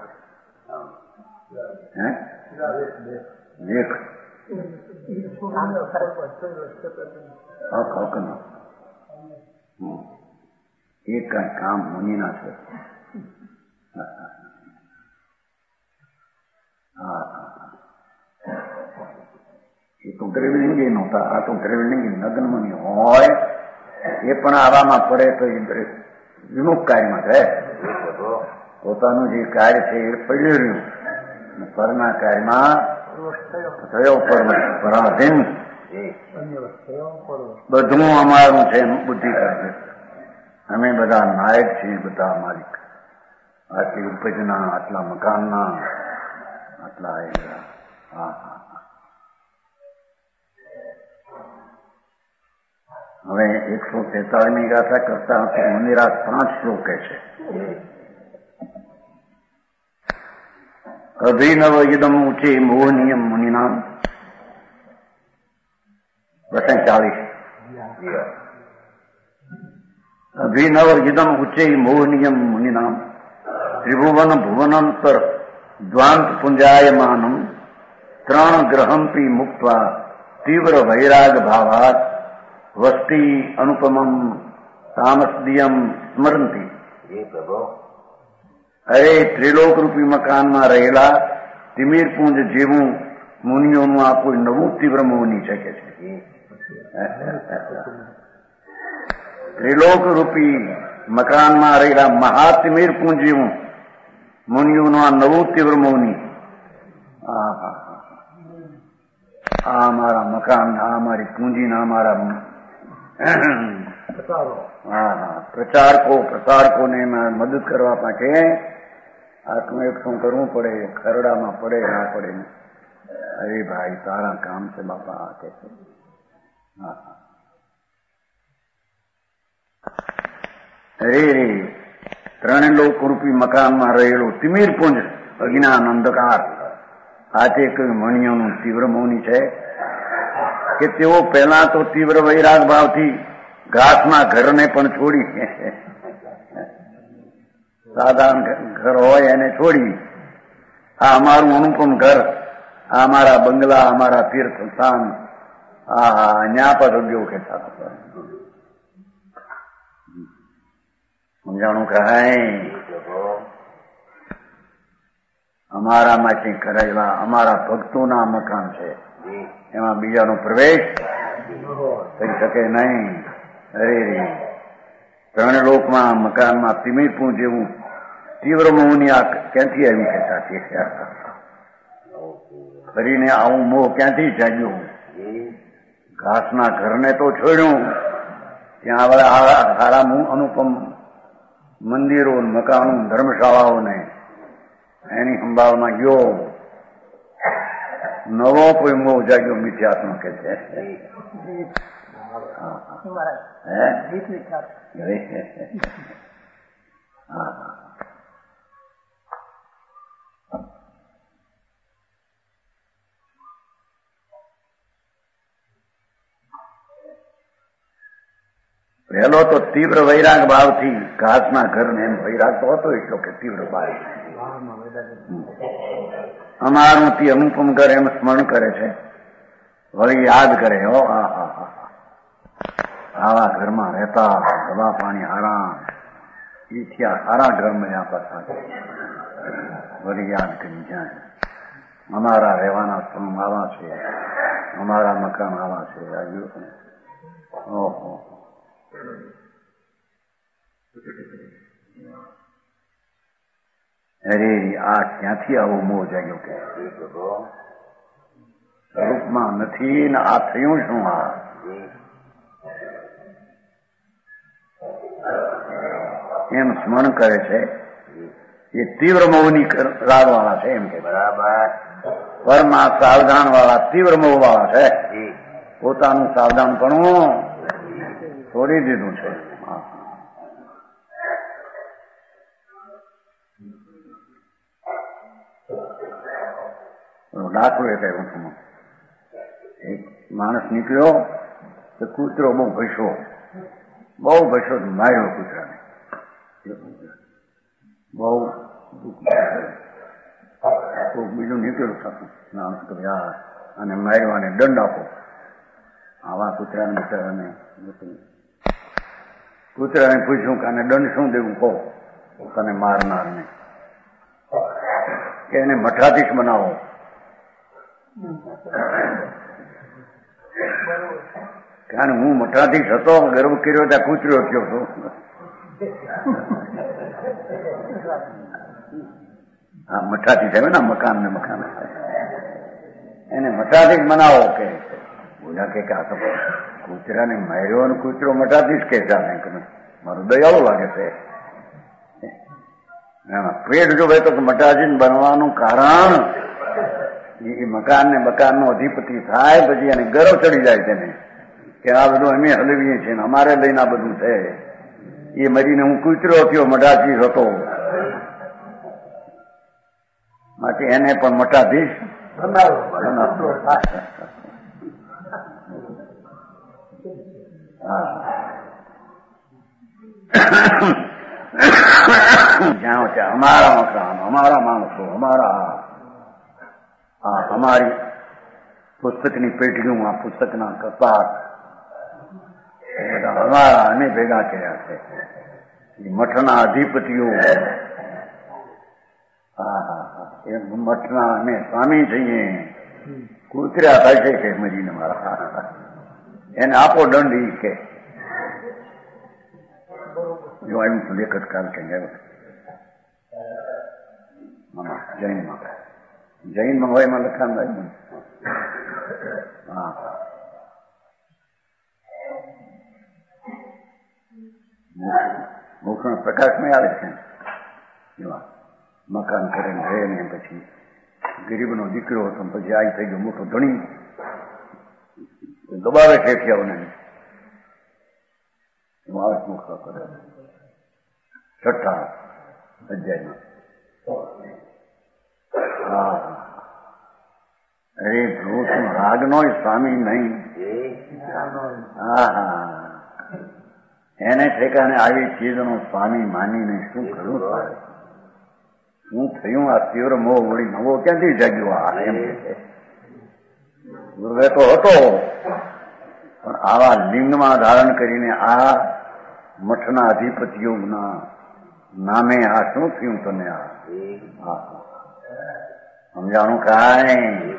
હે લેખ એક કઈ કામ મુનિના છે. એ તો દ્રવિલિંગી નહોતા. આ તો દ્રવિલિંગી નગ્ન મુનિ હોય એ પણ આવામાં પડે તો એ વિમુખ કાર્યમાં રહે. પોતાનું જે કાર્ય છે એ પડ્યું રહ્યું પરના કાર્યમાં થયો પરાધીન બધું અમારું છે એનું બુદ્ધિ કરે. અમે બધા નાયક છીએ, બધા માલિક. આટલી ઉપજના આટલા મકાનના આટલા એ બધા. હા હા હવે એકસો તેતાળીસની ગાથા કરતા મંદિરા પાંચ શ્લોકે છે. અભિનવ યદમ ઉચે મોહનીયમ મુનિનામ બસો ચાલીસ. અભિનવ યદમ ઉચે મોહનીયમ મુનિનામ ત્રિભુવન ભુવનાંતર દ્વાંત પુંજાયમાનમ ત્રણ ગ્રહંપી મુક્ત્વા તીવ્ર વૈરાગ ભાવાત વસ્તી અનુપમમ તામસદિયમ સ્મરંતી. અરે ત્રિલોક રૂપી મકાનમાં રહેલા તિમિરપુંજ જેવું મુનિઓનું આ કોઈ નવું તીવ્ર મોહની છે કે છે. ત્રિલોક રૂપી મકાનમાં રહેલા મહાતિમિરપુંજ જેવું મુનિઓનું આ નવું તીવ્ર મોહની. આ અમારા મકાન, આ અમારી પૂંજીના અમારા હા હા પ્રચારકો પ્રસારકોને મદદ કરવા માટે આટલું એકઠું કરવું પડે. ખરડામાં પડે ના પડે. અરે ભાઈ તારા કામ છે બાપા કે છે. હા અરે રે ત્રણ લોક રૂપી મકાનમાં રહેલું તિમિરપુંજ અજ્ઞાન અંધકાર આજે કઈ મણિયોનું તીવ્ર મૌની છે કે તેઓ પહેલા તો તીવ્ર વૈરાગ ભાવથી ઘાસના ઘરને પણ છોડી, સાધારણ ઘર હોય એને છોડી આ અમારું અનુપમ ઘર, આ અમારા બંગલા, અમારા તીર્થ સ્થાન, આ ન્યા પર ઉદ્યોગ કહેતા સમજાણું કહાય. અમારામાંથી કરેલા અમારા ભક્તોના મકાન છે, એમાં બીજાનો પ્રવેશ થઈ શકે નહીં. અરે રે ત્રણ લોકમાં મકાનમાં તિમિરપું જેવું તીવ્ર મોહની આ ક્યાંથી આવી કહેતા છે ફરીને આવું મોહ ક્યાંથી જાગ્યો ઘાસના ઘરને તો છોડ્યું ત્યાં સારા અનુપમ મંદિરો મકાનો ધર્મશાળાઓને એની સંભાળમાં ગયો નવો કોઈ મોહ જાગ્યો મિથ્યાત્મ કે છે પહેલો તો તીવ્ર વૈરાગ ભાવથી ઘાસના ઘરને એમ વૈરાગ તો હતો એટલો કે તીવ્ર ભાવ અમારું તે અનુપમ ઘર એમ સ્મરણ કરે છે વળી યાદ કરે હો આવા ઘરમાં રહેતા દવા પાણી આરામ એ થયા સારા ઘર મળ્યા પાછા વળી યાદ કરી જાય અમારા રહેવાના સ્થળ આવા છે અમારા મકાન આવા છે ઓહો અરે આ ક્યાંથી આવો મોહ જાગ્યો કે સ્વરૂપમાં નથી ને આ થયું શું આ એમ સ્મરણ કરે છે એ તીવ્ર મોહની રાગ વાળા છે એમ કે બરાબર પરમાં સાવધાન વાળા તીવ્ર મોહ વાળા છે પોતાનું સાવધાનપણું છોડી દીધું છે દાખલો એ કહ્યું છું એક માણસ નીકળ્યો તો કૂતરો બહુ ભસ્યો બહુ ભસ્યો માર્યો કૂતરાને બહુ બીજું નીકળ્યું થતું માણસ તો યાર અને માર્યો અને દંડ આપો આવા કૂતરાને બિચારાને કૂતરાને પૂછ્યું કે આને દંડ શું દેવું કહો તને મારનારને કે એને મઠાધીશ બનાવો કારણ હું મઠાધીશ હતો ગર્વ કર્યો ત્યાં કૂતર્યો થયો હતો હા મઠાધીશ આવે ને મકાન ને મકાન એને મઠાધીશ બનાવો કે બોલ્યા કે આ તો કૂતરાને માર્યો અને કૂતરો મઠાધીશ કે છે મારું દયાળુ લાગે છે પેટ જો ભાઈ તો મઠાધીશ બનવાનું કારણ એ મકાન ને મકાન નો અધિપતિ થાય પછી એને ગર્વ ચડી જાય તેને કે આ બધું અમે હલવીએ છીએ ને અમારે લઈને આ બધું છે એ મરીને હું કૂતરો થયો મઠાધીશ હતો માટે એને પણ મઠાધીશ જાણો છે અમારા મકાન અમારા માણસો અમારા આ અમારી પુસ્તકની પેટીઓ આ પુસ્તકના કપાટ બધા અમારા અને ભેગા કર્યા છે એ મઠના અધિપતિઓ હા હા હા એ મઠના અમે સ્વામી છીએ કૂતર્યા થાય છે કે મરીને મારા એને આપો દંડ ઈ કે જો આવ્યું છું લેખક કાલ કે જૈનમાં જૈનમાં હોય એમાં લખાણ થાય હા મોક્ષ પ્રકાશમાં આવે છે એવા મકાન કરીને રહે ને પછી ગરીબનો દીકરો હતો પછી આ થઈ ગયો મોટો ધણી દબાવે ઠેઠિયાઓને આવે મોક્ષ કરે છઠ્ઠા અધ્યાયમાં હા અરે પ્રભુ તું રાગ નો સ્વામી નહીં હા હા એને ઠેકાને આવી ચીજનો સ્વામી માનીને શું કરવું પડે શું થયું આ તીવ્ર મોહ વળી નવો ક્યાંથી જાગ્યો આ એમ પૂર્વે તો હતો પણ આવા લિંગમાં ધારણ કરીને આ મઠના અધિપતિઓના નામે આ શું થયું તને આ સમજાણું કાંઈ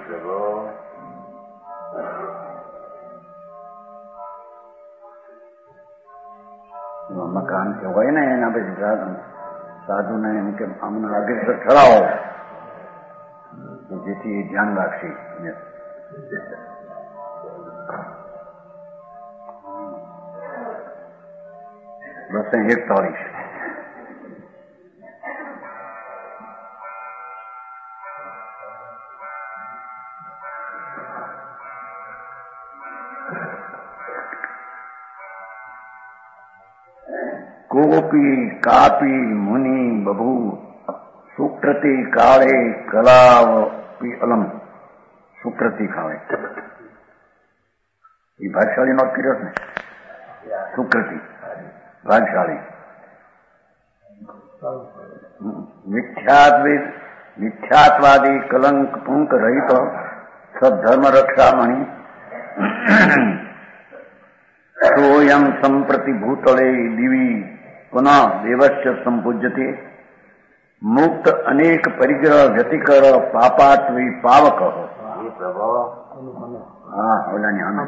મકાન કે હોય ને એના પછી સાધુને એમ કે આમના અગ્રેસર ઠરાવો જેથી એ ધ્યાન રાખશે. બસ એકતાલીસ. કોપી કાપી મુનિ બભુ સુકૃતિ કાળે કલાવ અલમ. સુકૃતિ કાળે એ ભાગશાળી નોટ કર્યો ને. સુકૃતિ ભાગશાળી. મિથ્યાત્વે મિથ્યાત્વાદી કલંક પુંક રહિત સદ્ધર્મ રક્ષામણી સોયમ સંપ્રતિ ભૂતળે દિવી પુનઃ દેવસ્ય સંપૂજ્યતે મુક્ત અનેક પરિગ્રહ વ્યતિકર પાપાત્વી પાવક. હા ઓલાની આનંદ.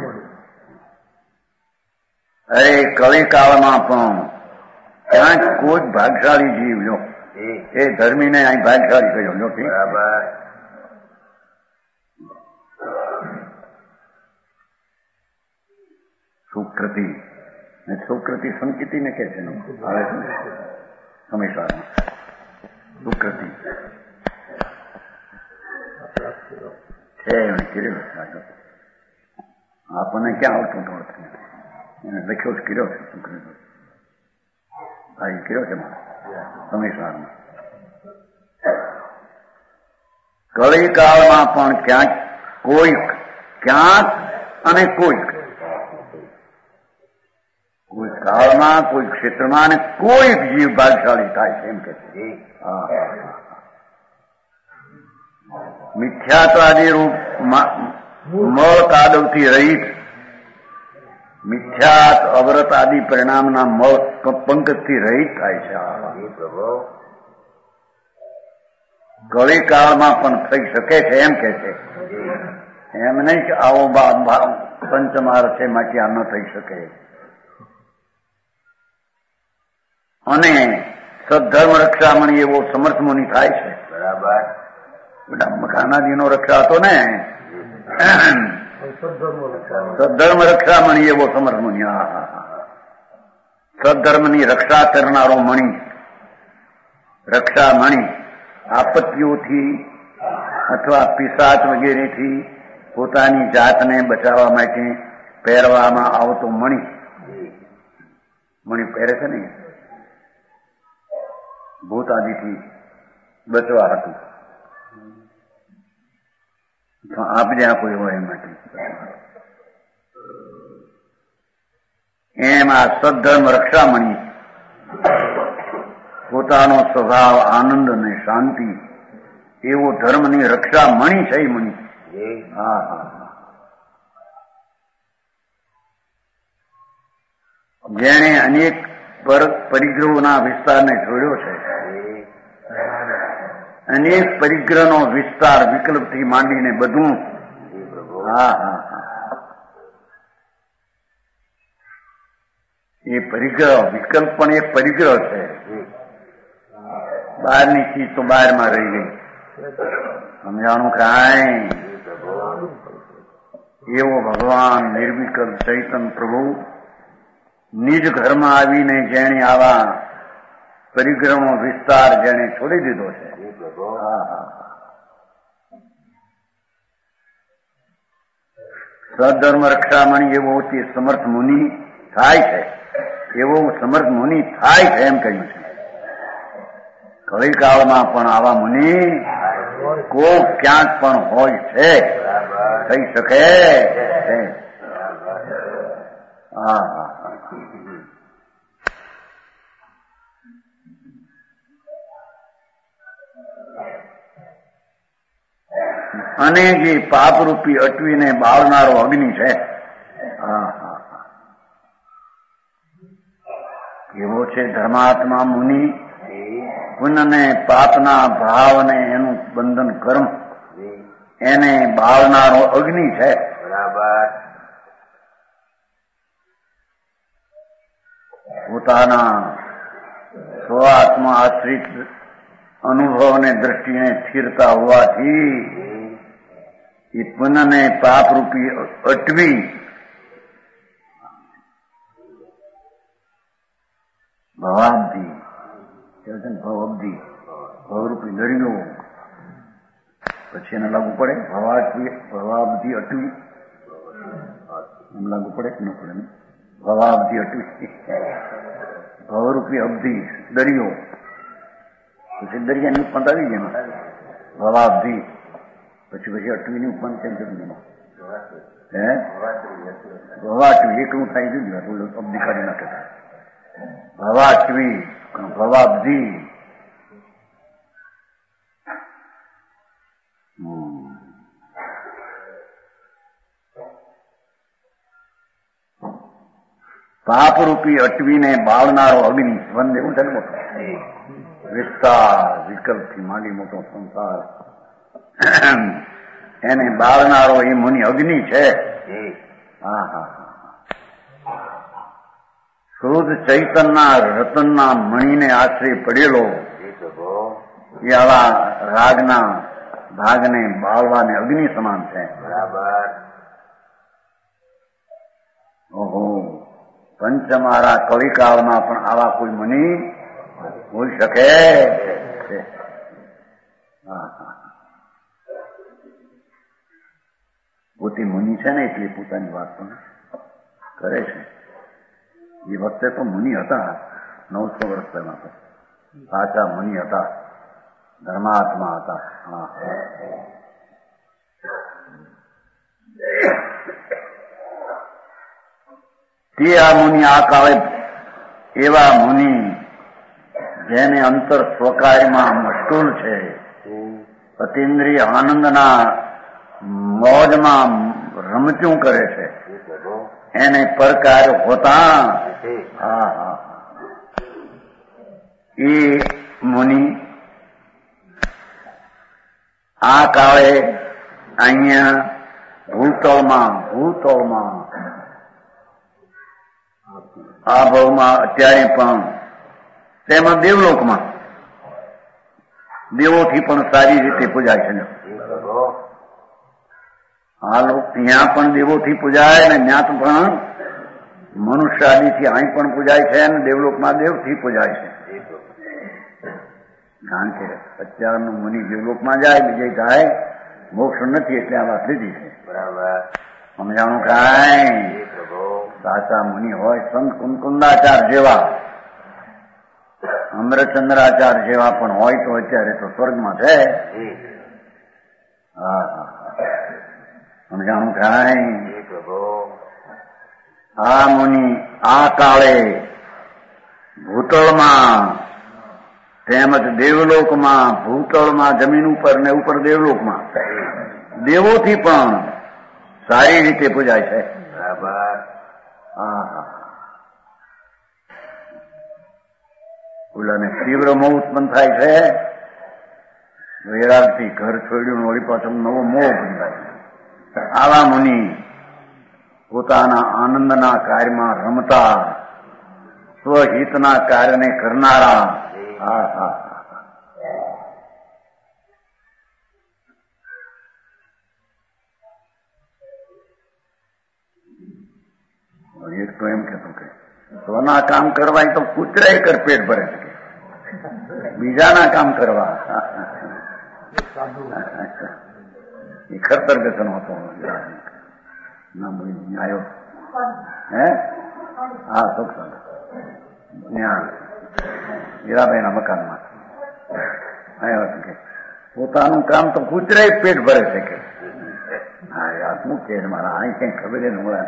અરે કલિકાળમાં પણ ક્યાંક કોઈ ભાગશાળી જીવ લો એ ધર્મીને અહીં ભાગશાળી કર્યો લો. બરાબર. સુકૃતિ સુકૃતિ સંકિતિને કે છે હંમેશા સુકૃતિ છે એને કર્યો. આપણને ક્યાં આવતું થોડું એને લખ્યો જ કર્યો છે. સુકૃતિ હા એ કર્યો છે મારે હંમેશા. કલિકાળમાં પણ ક્યાંક કોઈક ક્યાંક અને કોઈક કોઈ કાળમાં કોઈ ક્ષેત્રમાં અને કોઈક જીવ ભાગશાળી થાય છે એમ કે છે. મિથ્યાત્વાદી રૂપ મળ કાદવથી રહિત મિથ્યાત અવ્રત આદિ પરિણામના મળ પંકજથી રહિત થાય છે. કલિકાળમાં પણ થઈ શકે છે એમ કે છે. એમ નહીં કે આવો પંચમાર છે માટે આ ન થઈ શકે. અને સદ્ધર્મ રક્ષામણી એવો સમર્થ મુનિ થાય છે. બરાબર. બધા મખાનાદીનો રક્ષા હતો ને સદ્ધર્મ રક્ષામણી એવો સમર્થ મુનિ. સદ્ધર્મની રક્ષા કરનારો મણી રક્ષા મણી આપત્તિઓથી અથવા પિશાચ વગેરેથી પોતાની જાતને બચાવવા માટે પહેરવામાં આવતો મણી. મણી પહેરે છે ને ભૂત આદિથી બચવા હતું. આપજે આપો એવો એ માટે એમ આ સદ્ધર્મ રક્ષામણી પોતાનો સ્વભાવ આનંદ અને શાંતિ એવો ધર્મની રક્ષા મણી છે. મણી હા હા જેણે અનેક પરિગ્રહોના વિસ્તારને જોડ્યો છે. અનેક પરિગ્રહનો વિસ્તાર વિકલ્પથી માંડીને બધું. હા હા હા એ પરિગ્રહ વિકલ્પ પણ એક પરિગ્રહ છે. બહારની ચીજ તો બહારમાં રહી ગઈ. સમજાણું કાંઈ એવો ભગવાન નિર્વિકલ્પ ચૈતન પ્રભુ નિજ ઘરમાં આવીને જેણે આવા પરિગ્રહનો વિસ્તાર જેણે છોડી દીધો છે. સધર્મ રક્ષામણી એવો તે સમર્થ મુનિ થાય છે. એવો સમર્થ મુનિ થાય છે એમ કહ્યું છે. કલિકાળમાં પણ આવા મુનિ કોક ક્યાંક પણ હોય છે. થઈ શકે છે. હા હા અને જે પાપરૂપી અટવીને બાળનારો અગ્નિ છે. હા હા એવો છે ધર્માત્મા મુનિ. પુણ્યને પાપના ભાવને એનું બંધન કર્મ એને બાળનારો અગ્નિ છે. બરાબર. પોતાના સ્વાત્મા આશ્રિત અનુભવ અને દ્રષ્ટિને સ્થિરતા હોવાથી એ પુનઃને પાપરૂપી અટવી ભવાબ્ધિ ભવબ્ધિ ભવરૂપી દરિયો પછી એને લાગુ પડે ભવાટવી ભવાબ્ધિ અટવી એમ લાગુ પડે કે ન પડે ને ભવાબ્ધિ અટવી ભવરૂપી અબ્ધિ દરિયો પછી દરિયાની ઉપંત આવી ગયા ભવાબ્ધિ પછી પછી અટવીની ઉપંત કેમ થતું હે ભવાટવી એકલું થાય જુદું અબ્ધિ કાઢી નાખે ભવાટવી ભવાબ્ધિ પાપરૂપી અટવીને બાળનારો અગ્નિ વન એવું છે ને મોટો વિસ્તાર વિકલ્પથી માંડી મોટો સંસાર એને બાળનારો એ મુનિ અગ્નિ છે. હા હા શુદ્ધ ચૈતનના રતનના મણીને આશ્રય પડેલો એ આવા રાગના ભાગને બાળવાને અગ્નિ સમાન છે. બરાબર. ઓહો પંચમારા કવિકાળમાં પણ આવા કોઈ મુનિ હોઈ શકે. પોતે મુનિ છે ને એટલે પોતાની વાત પણ કરે છે. એ વખતે તો મુનિ હતા, નવસો વર્ષ પહેલા તો સાચા મુનિ હતા, ધર્માત્મા હતા. હા તે આ મુનિ આ કાળે એવા મુનિ જેને અંતર સ્વકાર્યમાં મશગુલ છે, અતિન્દ્રિય આનંદના મોજમાં રમત્યું કરે છે, એને પરકાર્ય હોતા હા હા એ મુનિ આ કાળે અહીંયા ભૂતળમાં ભૂતળમાં આ ભાવમાં અત્યારે પણ તેમાં દેવલોકમાં દેવોથી પણ સારી રીતે પૂજાય છે. આ લોક ત્યાં પણ દેવોથી પૂજાય ને ત્યાં પણ મનુષ્ય આદિથી અહીં પણ પૂજાય છે અને દેવલોકમાં દેવથી પૂજાય છે. કારણ કે અત્યારનું મુનિ દેવલોકમાં જાય બીજે જાય મોક્ષ નથી એટલે આ વાત લીધી છે. બરાબર સમજાણું કાંઈ સાચા મુનિ હોય સંત કુંકુંદાચાર જેવા અમરચંદ્રાચાર જેવા પણ હોય તો અત્યારે તો સ્વર્ગમાં છે. હા હા સમજાણું કાંઈ આ મુનિ આ કાળે ભૂતળમાં તેમજ દેવલોકમાં ભૂતળમાં જમીન ઉપર ને ઉપર દેવલોકમાં દેવોથી પણ સારી રીતે પૂજાય છે. બરાબર. હા હા ઓલાને તીવ્ર મોહ ઉત્પન્ન થાય છે. વૈરાગથી ઘર છોડ્યું વળી પાછળ નવો મોહ બંધાય. આવા મુનિ પોતાના આનંદના કાર્યમાં રમતા સ્વહિતના કાર્યને કરનારા. હા હા એક તો એમ કેતું કે સ્વના કામ કરવા તો કૂતરાય કર પેટ ભરે શકે, બીજાના કામ કરવા એ ખરતર ગસન હતો. ના બોલી આવ્યો હે હા સુખ ત્યાં હીરાબાઈના મકાનમાં આવ્યો હતો કે પોતાનું કામ તો કૂતરાય પેટ ભરે શકે. હા યાર શું કે મારા અહીં કઈ ખબર ન મળે.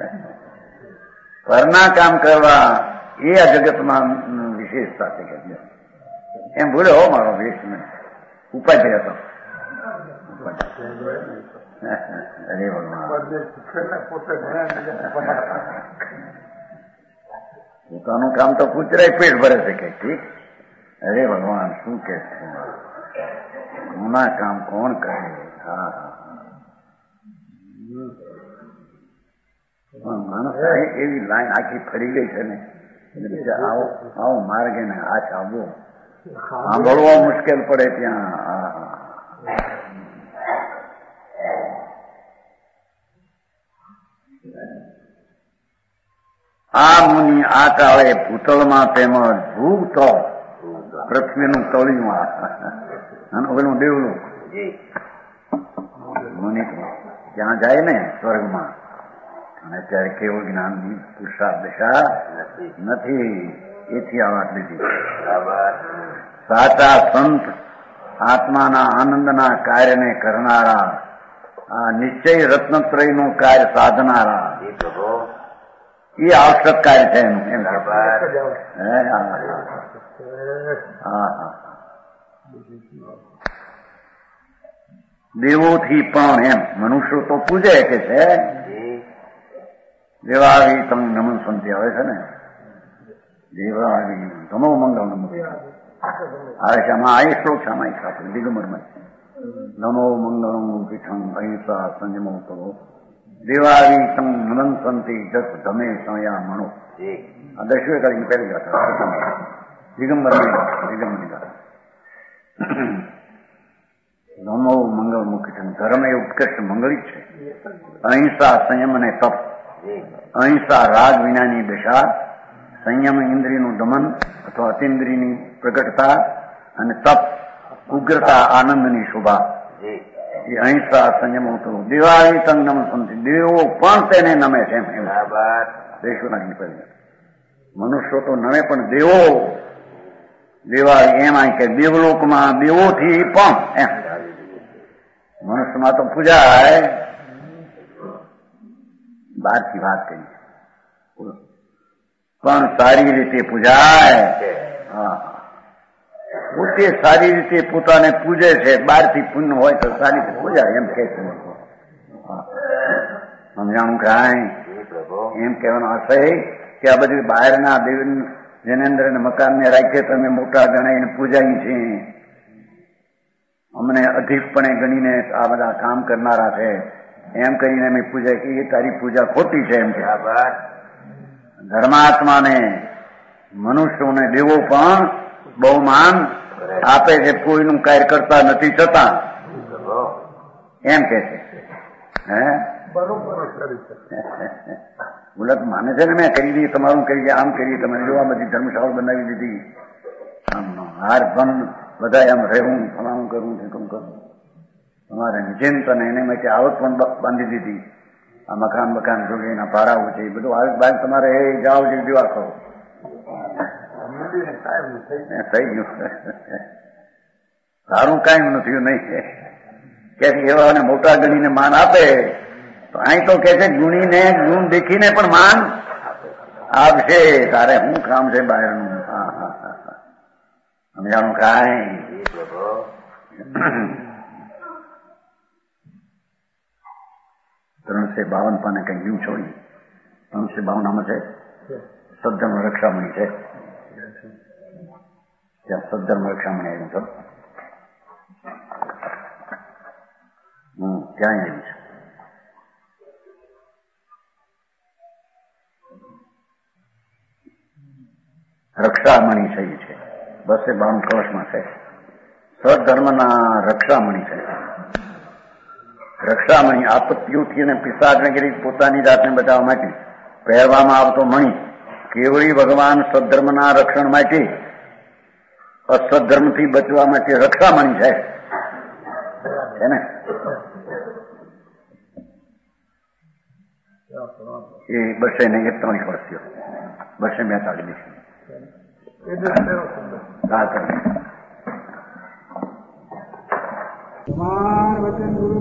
પરના કામ કરવા એ આ જગતમાં વિશેષતા છે કે એમ ભૂલે હો મારો વેશ ઉપાય હતો. અરે ભગવાન પોતાનું કામ તો કૂતરાય પેટ ભરે છે કે ઠીક. અરે ભગવાન શું કે કોના કામ કોણ કરે. હા માણસ એવી લાઈન આખી ફરી ગઈ છે ને આવો આવો માર્ગે ને હાથ આવવો સાંભળવો મુશ્કેલ પડે ત્યાં. આ મુનિ આ કાળે ભૂતળમાં તેમજ ભૂત પૃથ્વીનું તળિયું અને ઓલું દેવલું મુનિ ત્યાં જાય ને સ્વર્ગમાં અને ત્યારે કેવળ જ્ઞાનની પુરુષાર્થ દશા નથી. એથી આ વાત લીધી. સાચા સંત આત્માના આનંદના કાર્યને કરનારા, આ નિશ્ચય રત્નત્રયનું કાર્ય સાધનારા, એ આવશ્યક કાર્ય છે એનું. એમ હા હા દેવોથી પણ એમ મનુષ્યો તો પૂજે કે છે દેવાવી તમ નમન સંતિ આવે છે ને, દેવાવી તમો મંગળ નમો આવે છે. આમાં આ શ્લોક છે, આમાં એક આપણે દિગંબરમાં નમો મંગળમ પીઠમ અહિંસા સંયમો કરો દેવાવી તમ નમન સંતિ જસ ધમે સયા મણો. આ દશવે કરીને પહેલી ગાતા દિગંબર દિગંબરની ગાતા. નમો મંગળ મુખ્ય ધર્મ એ ઉત્કૃષ્ટ મંગળી છે. અહિંસા સંયમ અને તપ. અહિંસા રાગ વિનાની દશા, સંયમ ઇન્દ્રિયનું દમન અથવા અતિન્દ્રિયની પ્રગટતા, અને તપ ઉગ્રતા આનંદની શોભા. એ અહિંસા સંયમ તો દિવાળી તંગ નમ સંતિ દેવો પણ તેને નમે છે. એમ દેશોના પહેલા મનુષ્યો તો નમે પણ દેવો દિવાળી એમ આ કે દેવલોકમાં દેવોથી પણ એમ મનુષ્યમાં તો પૂજાય બહારથી વાત કરી પણ સારી રીતે પૂજાય. હા પોતે સારી રીતે પોતાને પૂજે છે, બહારથી પુણ્ય હોય તો સારી રીતે પૂજાય એમ કે છે. સમજાણું કાંઈ એમ કહેવાનો આશય કે આ બધી બહારના દેવ જનેન્દ્ર ને મકાનને રાખીએ તમે મોટા ગણાઈને પૂજાય છે, અમને અધિકપણે ગણીને આ બધા કામ કરનારા છે એમ કરીને અમે પૂજા કે એ તારી પૂજા ખોટી છે. એમ કે ધર્માત્માને મનુષ્યોને દેવો પણ બહુ માન આપે છે, કોઈનું કાર્ય કરતા નથી છતાં એમ કે છે. હે બોલત માને છે ને મેં કરી દઈએ તમારું કરી આમ કરીએ તમારે જોવા બધી ધર્મશાળા બનાવી દીધી, હાર બંધ બધા એમ રહેવું ફલાણું કરવું છે કમ કરવું તમારે નિચિંતન એને માટે આવક પણ બાંધી દીધી. આ મકાન મકાન જોડે એના ભાડાઓ છે એ બધું આવક બાદ તમારે એ જાઓ જે જેવા કરો થઈ ગયું. સારું કાંઈ નથી નહીં કે એવાને મોટા ગણીને માન આપે તો અહીં તો કે છે ગુણીને ગુણ દેખીને પણ માન આપશે. તારે શું કામ છે બહારનું? હા હા હા સમજાણું કાંઈ? ત્રણસે બાવન પાને કઈ જીવ છોડી ત્રણસે બાવન આમાં છે સદ્ધર્મ રક્ષામણી છે. ત્યાં સદ્ધર્મ રક્ષામણી આવ્યું છે. હમ ત્યાં આવ્યું છે. રક્ષામણી થઈ છે બસે બાવન કળશમાં છે. સધર્મના રક્ષામણી છે. રક્ષામણી આપત્તિઓથી અને પિશાચગીરી પોતાની જાતને બચાવવા માટે પહેરવામાં આવતો મણી કેવળી ભગવાન સદ્ધર્મના રક્ષણ માટે અસદ્ધર્મથી બચવા માટે રક્ષામણી છે ને. એ બસે ને એકતાલીસ વર્ષ થયો, બસે બેતાલીસ વચન ગુરુ